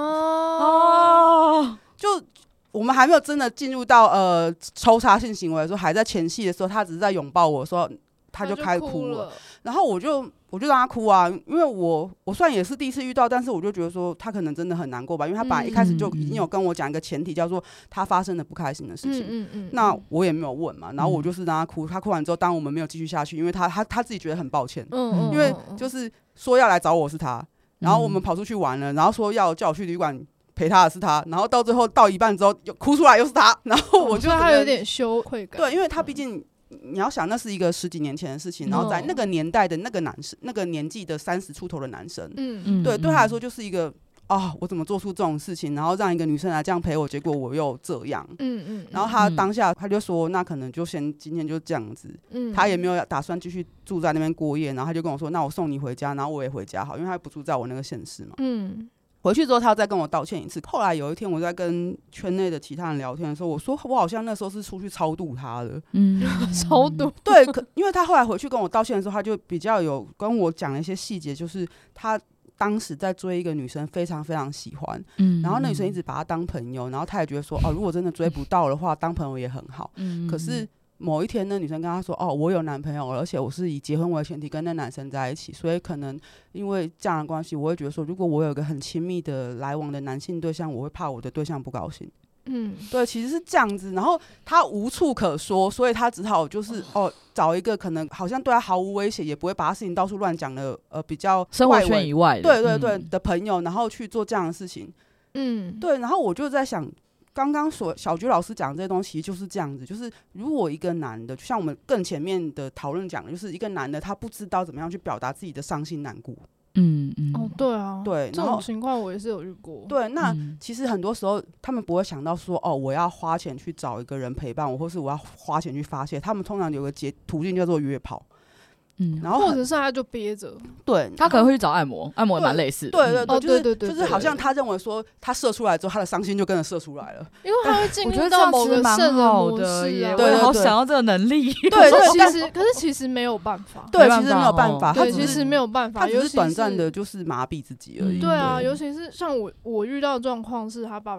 就我们还没有真的进入到抽插性行为的时候，还在前戏的时候，他只是在拥抱我说，他就开始哭了。然后我就让他哭啊，因为我虽然也是第一次遇到，但是我就觉得说他可能真的很难过吧，因为他本来一开始就已经有跟我讲一个前提，叫做他发生了不开心的事情。那我也没有问嘛，然后我就是让他哭，他哭完之后，当然我们没有继续下去，因为他自己觉得很抱歉，因为就是说要来找我是他，然后我们跑出去玩了，然后说要叫我去旅馆陪他的是他，然后到最后到一半之后又哭出来又是他，然后我就他有点羞愧感。 对，因为他毕竟你要想那是一个10几年前的事情，然后在那个年代的那个男生，那个年纪的30出头的男生，对他来说就是一个我怎么做出这种事情，然后让一个女生来这样陪我，结果我又这样，然后他当下他就说，那可能就先今天就这样子，他也没有打算继续住在那边过夜，然后他就跟我说，那我送你回家，然后我也回家好，因为他不住在我那个县市嘛，回去之后他要再跟我道歉一次。后来有一天我在跟圈内的其他人聊天的时候，我说我好像那时候是出去超度他的， 超度。 对，因为他后来回去跟我道歉的时候，他就比较有跟我讲了一些细节，就是他当时在追一个女生，非常非常喜欢，然后那女生一直把他当朋友，然后他也觉得说，如果真的追不到的话，当朋友也很好。可是某一天那女生跟他说，我有男朋友了，而且我是以结婚为前提跟那男生在一起，所以可能因为这样的关系，我会觉得说，如果我有一个很亲密的来往的男性对象，我会怕我的对象不高兴。对，其实是这样子，然后他无处可说，所以他只好就是找一个可能好像对他毫无威胁，也不会把他事情到处乱讲的比较生活圈以外的， 对的朋友，然后去做这样的事情。对，然后我就在想，刚刚小菊老师讲这些东西就是这样子，就是如果一个男的，就像我们更前面的讨论讲的，就是一个男的他不知道怎么样去表达自己的伤心难过。 对啊， 对， 这种情况我也是有遇过。 对，那其实很多时候他们不会想到说，我要花钱去找一个人陪伴我，或是我要花钱去发泄。他们通常有个途径叫做约炮。然后或者是他就憋着， 对， 他可能会去找按摩，按摩也蛮类似的。 对，就是好像他认为说他射出来之后，他的伤心就跟着射出来了， 因为他会进入到某个圣人模式啊。 对，好想要这个能力。 对， 可是其实没有办法。 对，其实没有办法。 对，其实没有办法， 他只是短暂的，就是麻痹自己而已。 对啊，尤其是像我遇到的状况是，他爸爸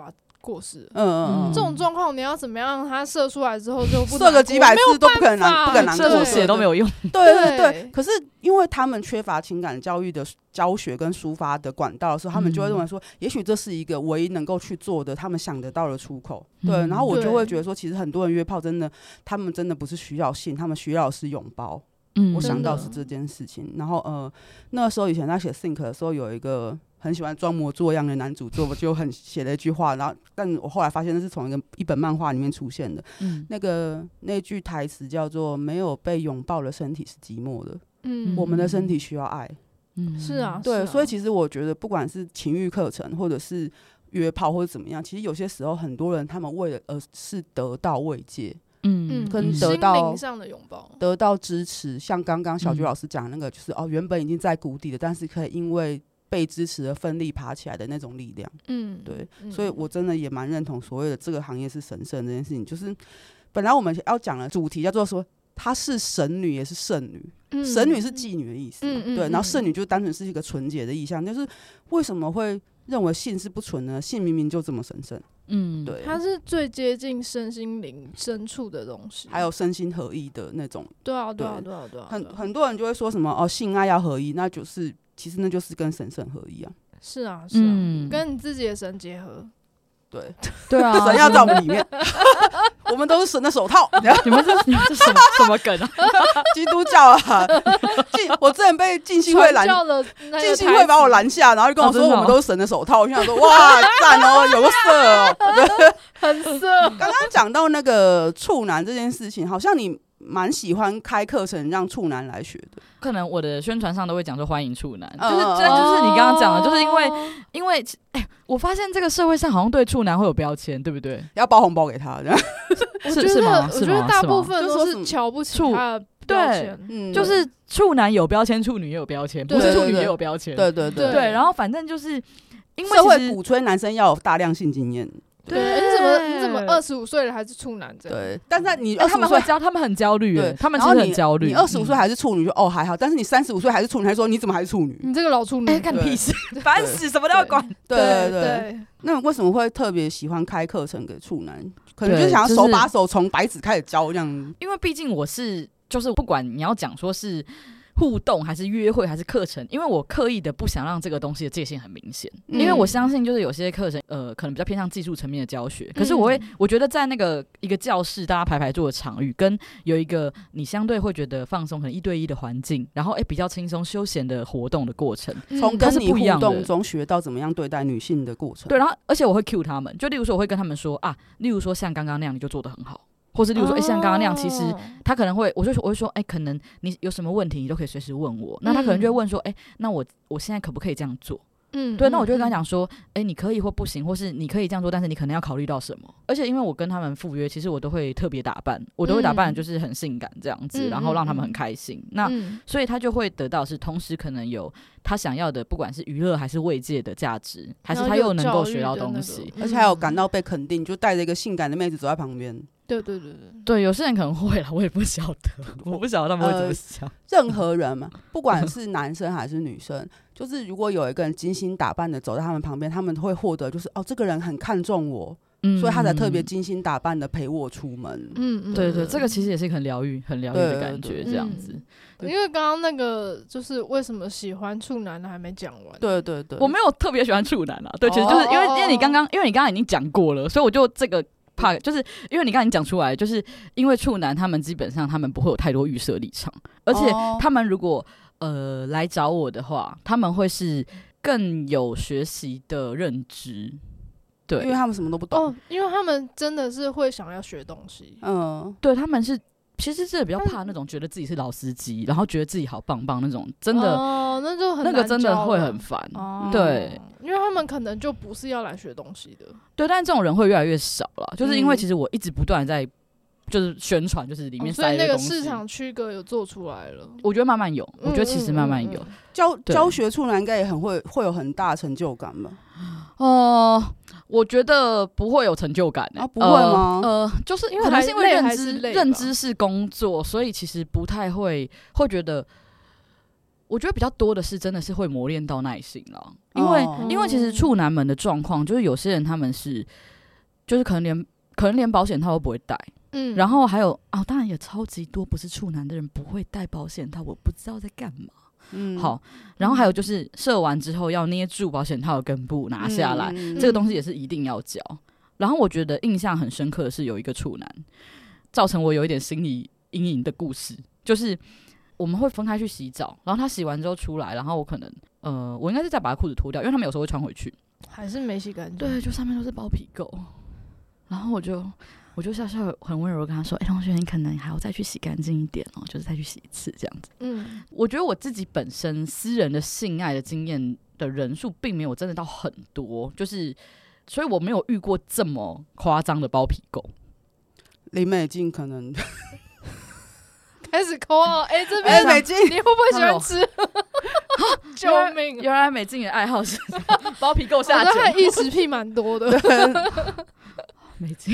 过世了。 这种状况你要怎么样让他射出来之后就不射个几百次都不可能难射出血都没有用。 对。可是因为他们缺乏情感教育的教学跟抒发的管道的时候，他们就会认为说，也许这是一个唯一能够去做的，他们想得到的出口。对，然后我就会觉得说，其实很多人约炮真的，他们真的不是需要性，他们需要的是拥抱。我想到是这件事情。然后那个时候以前在写 Think 的时候，有一个很喜欢装模作样的男主作，我就很写了一句话，然后但我后来发现那是从一本漫画里面出现的。那句台词叫做"没有被拥抱的身体是寂寞的"。我们的身体需要爱。 是啊， 对，所以其实我觉得，不管是情欲课程，或者是约炮，或者怎么样，其实有些时候很多人他们为了是得到慰藉。跟得到心灵上的拥抱， 得到支持，像刚刚小菊老师讲那个，就是原本已经在谷底了，但是可以因为被支持而奋力爬起来的那种力量。对，所以我真的也蛮认同所谓的这个行业是神圣这件事情。就是本来我们要讲的主题叫做说，她是神女也是圣女，神女是妓女的意思嘛，对，然后圣女就单纯是一个纯洁的意象，就是为什么会认为性是不纯呢？性明明就这么神圣。对， 它是最接近身心灵深处的东西， 还有身心合一的那种。 对啊。 很多人就会说什么性爱要合一，那就是其实那就是跟神圣合一啊。 是啊，跟你自己的神结合。 对啊，神要在我们里面，我们都是神的手套。 你们这什么梗啊？ 基督教啊！我之前被浸信会浸信会把我拦下，然后就跟我说我们都是神的手套。我就想说哇，赞哦，有个色哦， 很色。 刚刚讲到那个处男这件事情，好像你蛮喜欢开课程让处男来学的。 可能我的宣传上都会讲说欢迎处男，就是你刚刚讲的，就是因为我发现这个社会上好像对处男会有标签，对不对？ 要包红包给他，这样是吗？ 我觉得大部分都是瞧不起他的标签， 就是处男有标签，处女也有标签，不是处女也有标签，对，然后反正就是因为社会鼓吹男生要有大量性经验。 对，你怎么25岁了还是处男？ 对，但是你他们会他们很焦虑，他们其实很焦虑。 你25岁还是处女就还好，但是你35岁还是处女，还说你怎么还是处女？ 你这个老处女， 干屁事，烦死，什么都要管。 对。那你为什么会特别喜欢开课程给处男？可能就是想要手把手从白纸开始教这样。 因为毕竟我就是不管你要讲说是互动还是约会还是课程，因为我刻意的不想让这个东西的界限很明显，因为我相信就是有些课程可能比较偏向技术层面的教学，可是我觉得在那个一个教室大家排排坐的场域，跟有一个你相对会觉得放松可能1对1的环境，然后比较轻松休闲的活动的过程， 从跟你互动中学到怎么样对待女性的过程。 对，然后而且我会 cue 他们，就例如说我会跟他们说例如说像刚刚那样你就做得很好，或是例如说像刚刚那样，其实他可能会我会说可能你有什么问题你都可以随时问我，那他可能就会问说那我现在可不可以这样做？对，那我就会跟他讲说你可以或不行，或是你可以这样做，但是你可能要考虑到什么。而且因为我跟他们赴约，其实我都会特别打扮，我都会打扮就是很性感这样子，然后让他们很开心。那所以他就会得到是同时可能有他想要的，不管是娱乐还是慰藉的价值，还是他又能够学到东西， 而且还有感到被肯定，就带着一个性感的妹子走在旁边。 对， 有些人可能会啦，我也不晓得，我不晓得他们会怎么想。 任何人嘛，不管是男生还是女生，就是如果有一个人精心打扮的走在他们旁边，他们会获得就是这个人很看重我，所以他才特别精心打扮的陪我出门。 对，这个其实也是很疗愈的感觉，这样子。 因为刚刚那个就是为什么喜欢处男的还没讲完。 对， 我没有特别喜欢处男啦，对，其实就是因为你刚刚已经讲过了，所以我就这个。怕就是因为你刚才已经讲出来，就是因为处男他们基本上他们不会有太多预设立场，而且他们如果来找我的话，他们会是更有学习的认知，对， 因为他们什么都不懂， 因为他们真的是会想要学东西， 对，他们是。其实真的比较怕那种觉得自己是老司机，然后觉得自己好棒棒那种，真的那就很难那个真的会很烦，对， 因为他们可能就不是要来学东西的， 对，但这种人会越来越少了，就是因为其实我一直不断在就是宣传，就是里面塞的东西， 所以那个市场区隔有做出来了， 我觉得慢慢有，我觉得其实慢慢有， 教学处男应该也会有很大成就感吧？ 我觉得不会有成就感不会吗？ 就是因为可能是因为认知是工作，所以其实不太会觉得。我觉得比较多的是真的是会磨练到耐心了，因为其实处男们的状况就是有些人他们是就是可能连保险套都不会戴。然后还有当然也超级多不是处男的人不会戴保险套，我不知道在干嘛。好，然后还有就是射完之后要捏住保险套的根部拿下来，这个东西也是一定要教。然后我觉得印象很深刻的是有一个处男造成我有一点心理阴影的故事，就是我们会分开去洗澡，然后他洗完之后出来，然后我可能我应该是再把他裤子脱掉，因为他们有时候会穿回去， 还是没洗干净。 对，就上面都是包皮垢，然后我就笑笑很温柔跟他说：“同学，你可能还要再去洗干净一点哦，就是再去洗一次这样子。”我觉得我自己本身私人的性爱的经验的人数并没有真的到很多，就是所以我没有遇过这么夸张的包皮垢。 林美静可能开始抠哦，这边美静， 你会不会喜欢吃？救命！ 原来美静的爱好是包皮垢下酒， 他异食癖蛮多的。 美静，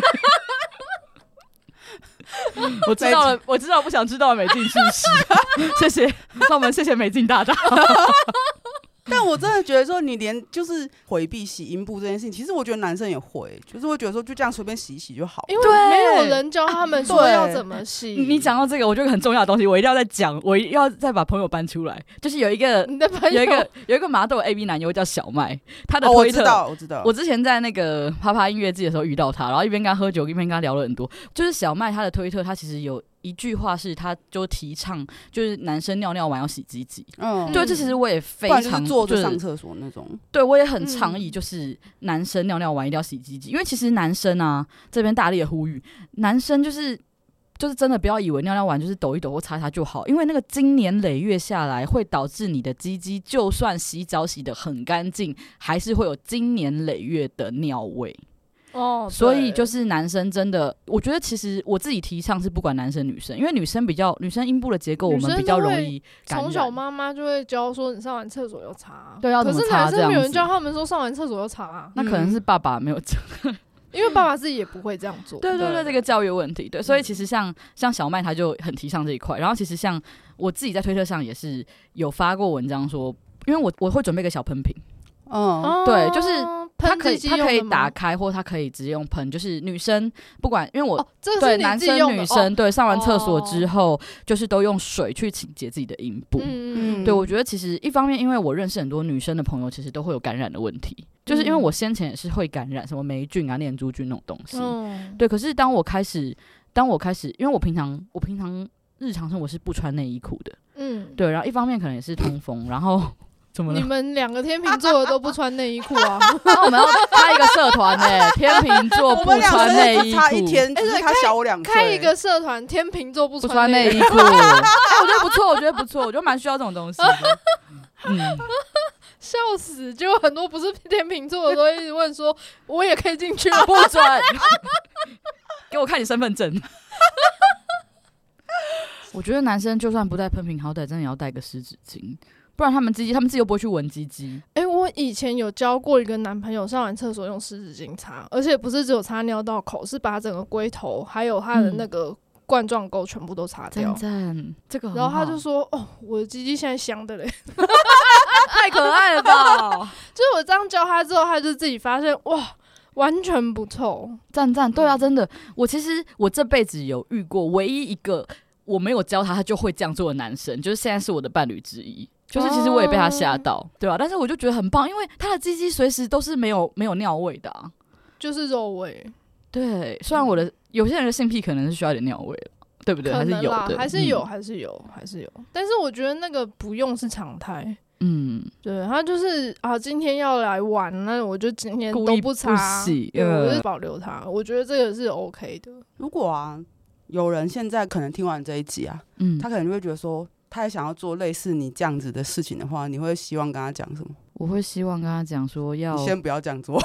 我知道了，我知道不想知道的美静事实。谢谢，那我们谢谢美静大大。 但我真的觉得说，你连就是回避洗阴部这件事情，其实我觉得男生也会，就是会觉得说，就这样随便洗一洗就好了， 因为没有人教他们说要怎么洗。 你讲到这个，我觉得很重要的东西，我一定要再讲，我一定要再把朋友搬出来。就是有一个你的朋友有一个麻豆 AV 男优叫小麦，他的推特， 我知道。 我之前在那个啪啪音乐季的时候遇到他，然后一边跟他喝酒，一边跟他聊了很多。就是小麦他的推特，他其实有一句话是，他就提倡就是男生尿尿完要洗鸡鸡。对，这其实我也非常就是坐着上厕所那种。 对，我也很倡议，就是男生尿尿完一定要洗鸡鸡，因为其实男生啊，这边大力的呼吁，男生就是真的不要以为尿尿完就是抖一抖或擦一擦就好，因为那个经年累月下来，会导致你的鸡鸡就算洗澡洗得很干净，还是会有经年累月的尿味。所以就是男生真的，我觉得其实我自己提倡是不管男生女生，因为女生阴部的结构我们比较容易感染。 从小妈妈就会教说你上完厕所要擦， 对，要怎么擦？ 可是男生没有人教他们说上完厕所要擦。 那可能是爸爸没有教。 因为爸爸自己也不会这样做。 对，这个教育问题。对，所以其实像小麦他就很提倡这一块。然后其实像我自己在推特上也是有发过文章说，因为我会准备一个小喷瓶。对，就是它可以打开，或它可以直接用喷。就是女生不管，因为我对男生女生对上完厕所之后，就是都用水去清洁自己的阴部。对，我觉得其实一方面，因为我认识很多女生的朋友，其实都会有感染的问题。就是因为我先前也是会感染什么霉菌啊、念珠菌那种东西。对，可是当我开始，因为我平常日常生活是不穿内衣裤的。对，然后一方面可能也是通风，然后。 你们2个天秤座的都不穿内衣裤啊？ 那我们要开一个社团天秤座不穿内衣裤， 差1天，只是他小我2岁。 开一个社团，天秤座不穿内衣裤。我觉得不错，我觉得蛮需要这种东西的。 笑死！就很多不是天秤座的都一直问说，我也可以进去吗？ 不准！给我看你身份证。我觉得男生就算不带喷瓶，好歹真的也要带个湿纸巾。不然他们自己又不会去闻鸡鸡。 我以前有交过一个男朋友，上完厕所用湿纸巾擦，而且不是只有擦尿道口，是把整个龟头还有他的那个冠状沟全部都擦掉。 这个很好。 然后他就说：“我的鸡鸡现在香的嘞， 太可爱了吧！” 就是我这样教他之后，他就自己发现哇，完全不臭， 赞。对啊，真的，其实我这辈子有遇过唯一一个我没有教他就会这样做的男生，就是现在是我的伴侣之一。就是其实我也被他吓到，对吧？但是我就觉得很棒，因为他的鸡鸡随时都是没有尿味的就是肉味。 对，虽然有些人的性癖可能是需要一点尿味，对不对？还是有的， 还是有。但是我觉得那个不用是常态。对，他就是今天要来玩，那我就今天都不擦，我就保留它。我觉得这个是 OK 的。 如果有人现在可能听完这一集他可能就会觉得说。他也想要做类似你这样子的事情的话，你会希望跟他讲什么？ 我会希望跟他讲说你先不要这样做，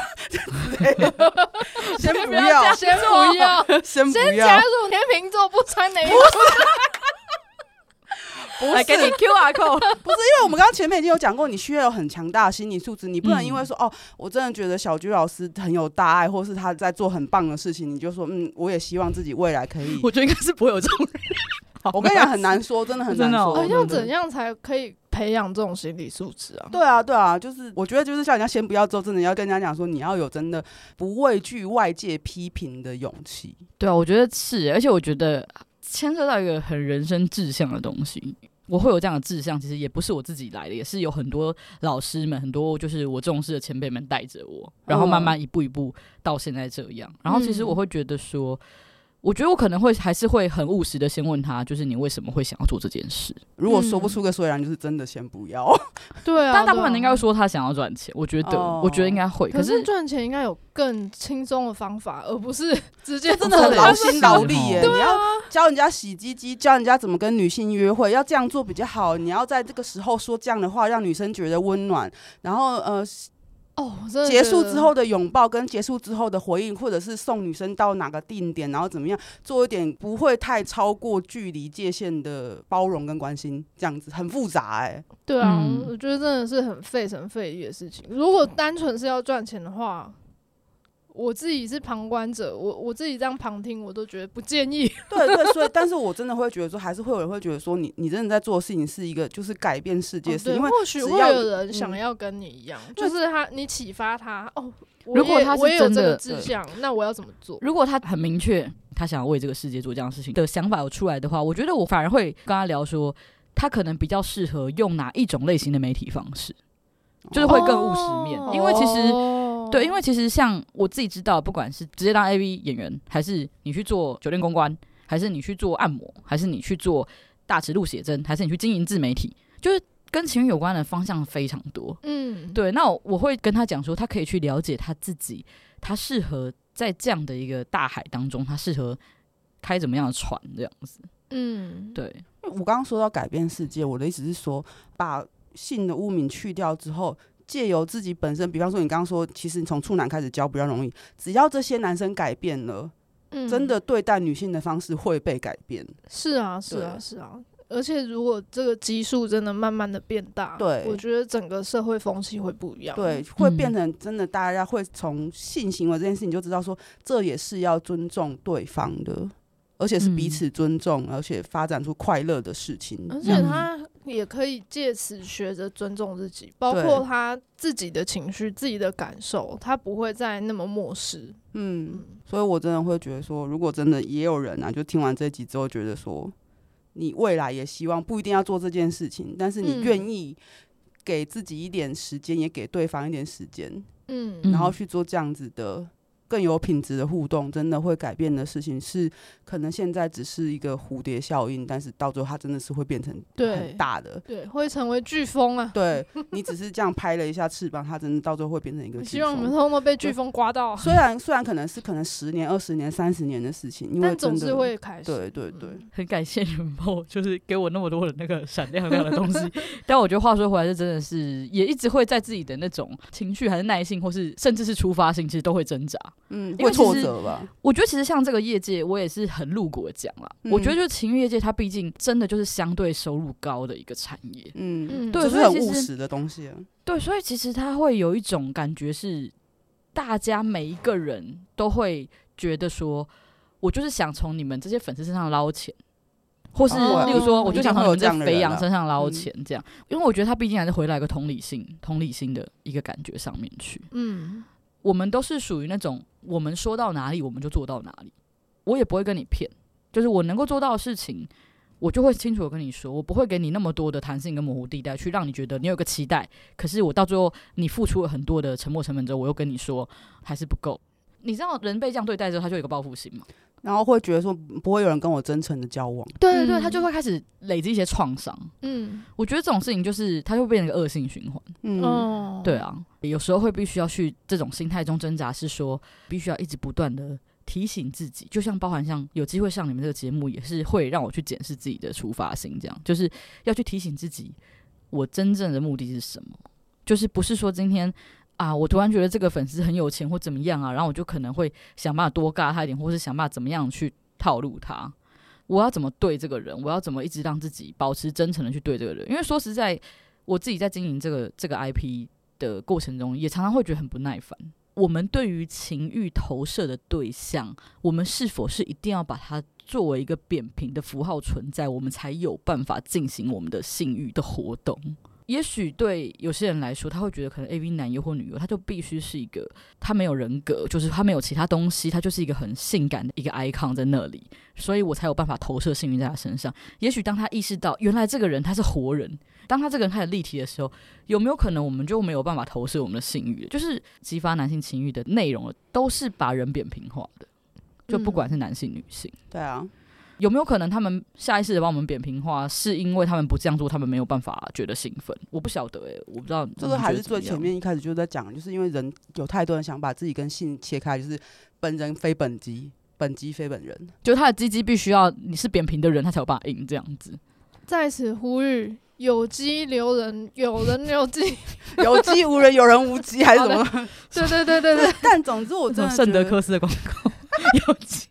先不要， 先加入天秤座不穿内衣裤。 不是， 来给你 QR code。 不是，因为我们刚刚前面已经有讲过，你需要有很强大的心理素质，你不能因为说我真的觉得小居老师很有大爱，或是他在做很棒的事情，你就说我也希望自己未来可以。 我觉得应该是不会有这种人。 我跟你讲很难说，真的很难说。 要怎样才可以培养这种心理素质啊。 对啊，对啊，就是我觉得就是像人家先不要之后，真的要跟人家讲说，你要有真的不畏惧外界批评的勇气。 对啊，我觉得是，而且我觉得牵涉到一个很人生志向的东西。我会有这样的志向，其实也不是我自己来的，也是有很多老师们，很多就是我重视的前辈们带着我，然后慢慢一步一步到现在这样。然后其实我会觉得说，我觉得我可能还是会很务实的先问他，就是你为什么会想要做这件事？ 如果说不出个所以然，就是真的先不要。 对啊， 但大部分人应该会说他想要赚钱，我觉得应该会。 可是赚钱应该有更轻松的方法，而不是直接真的很劳心劳力耶。 对啊， 你要教人家洗鸡鸡，教人家怎么跟女性约会，要这样做比较好。你要在这个时候说这样的话，让女生觉得温暖。然后结束之后的拥抱跟结束之后的回应，或者是送女生到哪个定点，然后怎么样做一点不会太超过距离界限的包容跟关心，这样子很复杂对啊，我觉得真的是很费神费力的事情。如果单纯是要赚钱的话，我自己是旁观者，我自己这样旁听，我都觉得不建议。 对对，所以但是我真的会觉得说，还是会有人会觉得说你真的在做的事情是一个就是改变世界的事，因为或许会有人想要跟你一样，就是你启发他如果他是我也有这个志向，那我要怎么做？ 如果他很明确，他想要为这个世界做这样的事情的想法有出来的话，我觉得我反而会跟他聊说，他可能比较适合用哪一种类型的媒体方式，就是会更务实面，因为其实。对，因为其实像我自己知道，不管是直接当 AV 演员，还是你去做酒店公关，还是你去做按摩，还是你去做大尺度写真，还是你去经营自媒体，就是跟情欲有关的方向非常多。对，那我会跟他讲说，他可以去了解他自己，他适合在这样的一个大海当中，他适合开怎么样的船这样子。对。 我刚刚说到改变世界，我的意思是说，把性的污名去掉之后。借由自己本身，比方说你刚刚说，其实你从处男开始教比较容易，只要这些男生改变了，真的对待女性的方式会被改变。 是啊，而且如果这个基数真的慢慢的变大，对，我觉得整个社会风气会不一样， 对，会变成真的大家会从性行为这件事情就知道说，这也是要尊重对方的。而且是彼此尊重，而且发展出快乐的事情， 而且他也可以借此学着尊重自己，包括他自己的情绪、自己的感受，他不会再那么漠视。 所以我真的会觉得说，如果真的也有人啊，就听完这集之后觉得说，你未来也希望不一定要做这件事情，但是你愿意给自己一点时间，也给对方一点时间，然后去做这样子的。更有品质的互动，真的会改变的事情是，可能现在只是一个蝴蝶效应，但是到最后它真的是会变成很大的， 对，会成为飓风啊！ 对，你只是这样拍了一下翅膀，它真的到最后会变成一个飓风。 希望你们通通都被飓风刮到。 虽然可能10年、20年、30年的事情，因为但总是会开始。 对对对， 很感谢你们帮我，就是给我那么多的那个闪亮亮的东西。但我觉得话说回来，这真的是也一直会在自己的那种情绪，还是耐性，或是甚至是出发性，其实都会挣扎。 会挫折吧？ 我觉得其实像这个业界，我也是很露骨的讲啦。我觉得就是情欲业界，它毕竟真的就是相对收入高的一个产业。对， 就是很务实的东西啊。 对，所以其实它会有一种感觉是，大家每一个人都会觉得说，我就是想从你们这些粉丝身上捞钱。或是例如说，我就想从你们这肥羊身上捞钱，这样，因为我觉得他毕竟还是回来一个同理心的一个感觉上面去。我们都是属于那种，我们说到哪里我们就做到哪里，我也不会跟你骗，就是我能够做到的事情，我就会清楚的跟你说，我不会给你那么多的弹性跟模糊地带，去让你觉得你有个期待，可是我到最后你付出了很多的沉没成本之后，我又跟你说还是不够。你知道人被这样对待之后，他就有一个报复心嘛， 然后会觉得说不会有人跟我真诚的交往。 对对对，他就会开始累积一些创伤。我觉得这种事情就是它会变成一个恶性循环。对啊，有时候会必须要去这种心态中挣扎，是说必须要一直不断的提醒自己，就像包含像有机会上你们这个节目，也是会让我去检视自己的出发心，这样就是要去提醒自己，我真正的目的是什么，就是不是说今天。我突然觉得这个粉丝很有钱或怎么样啊，然后我就可能会想办法多尬他一点，或是想办法怎么样去套路他。我要怎么对这个人？我要怎么一直让自己保持真诚的去对这个人？因为说实在，我自己在经营这个 IP 的过程中，也常常会觉得很不耐烦。 我们对于情欲投射的对象，我们是否是一定要把它作为一个扁平的符号存在，我们才有办法进行我们的性欲的活动？也许对有些人来说，他会觉得可能 AV 男优或女优，他就必须是一个，他没有人格，就是他没有其他东西，他就是一个很性感的一个 icon 在那里，所以我才有办法投射性欲在他身上。也许当他意识到原来这个人他是活人，当他这个人开始立体的时候，有没有可能我们就没有办法投射我们的性欲？就是激发男性情欲的内容都是把人扁平化的，就不管是男性女性。 对啊， 有没有可能他们下意识的把我们扁平化，是因为他们不这样做，他们没有办法觉得兴奋？我不晓得我不知道这个还是最前面一开始就在讲，就是因为人有太多人想把自己跟性切开，就是本人非本机，本机非本人， 就他的鸡鸡必须要你是扁平的人，他才有办法硬这样子。 在此呼吁，有机留人，有人留机， 有机无人，有人无机，还是什么？ 对对对对对。 但总之我真的觉得圣德克斯的广告有机。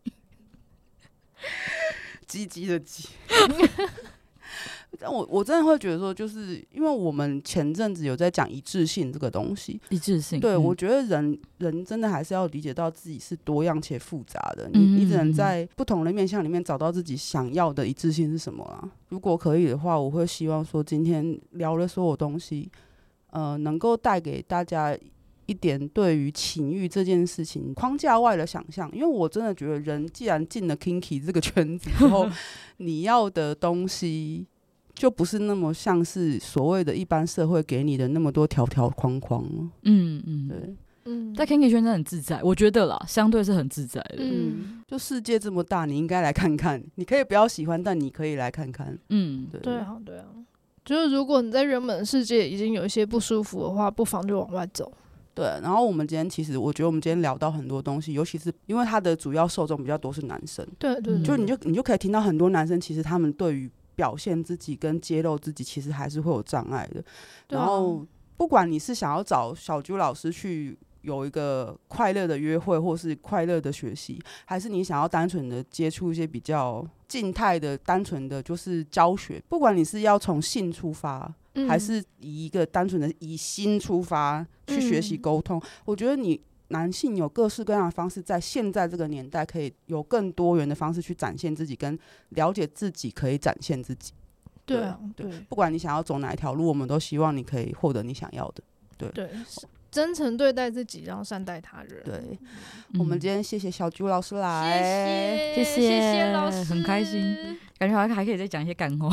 鸡鸡的鸡，但我真的会觉得说，就是因为我们前阵子有在讲一致性这个东西， 一致性， 对，我觉得人真的还是要理解到自己是多样且复杂的，你只能在不同的面向里面找到自己想要的一致性是什么啊。如果可以的话，我会希望说今天聊的所有东西，能够带给大家一点对于情欲这件事情框架外的想象，因为我真的觉得人既然进了 kinky 这个圈子之后，你要的东西就不是那么像是所谓的一般社会给你的那么多条条框框了。对， 在 kinky 圈真的很自在，我觉得啦，相对是很自在的。 就世界这么大，你应该来看看，你可以不要喜欢，但你可以来看看。 对啊，对啊，就是如果你在原本的世界已经有一些不舒服的话，不妨就往外走。 对，然后我们今天其实我觉得我们今天聊到很多东西，尤其是因为它的主要受众比较多是男生， 对对， 就你就可以听到很多男生其实他们对于表现自己跟揭露自己其实还是会有障碍的。然后不管你是想要找小啾老师去有一个快乐的约会或是快乐的学习，还是你想要单纯的接触一些比较静态的单纯的就是教学，不管你是要从性出发，还是以一个单纯的以心出发去学习沟通，我觉得你男性有各式各样的方式，在现在这个年代可以有更多元的方式去展现自己，跟了解自己，可以展现自己。 对啊， 对，不管你想要走哪一条路，我们都希望你可以获得你想要的。对， 真诚对待自己，然后善待他人。 对，我们今天谢谢小啾老师来， 谢谢老师， 很开心，感觉还可以再讲一些干话，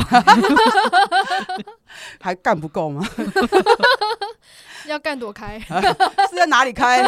还干不够吗？ 要干多开？ 是在哪里开？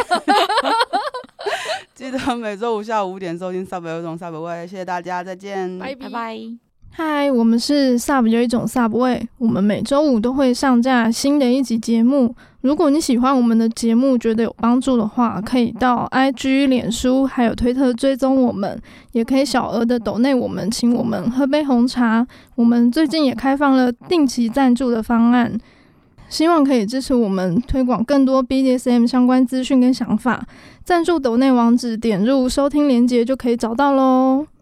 记得每周五下午5点收听Sub有一种 Sub味，谢谢大家，再见， 拜拜。 嗨，我们是 Sub 有一种 Sub味，我们每周五都会上架新的一集节目。如果你喜欢我们的节目，觉得有帮助的话，可以到 IG、脸书还有推特追踪我们，也可以小额的抖内我们，请我们喝杯红茶。我们最近也开放了定期赞助的方案，希望可以支持我们推广更多 BDSM 相关资讯跟想法。赞助抖内网址点入收听连结就可以找到咯。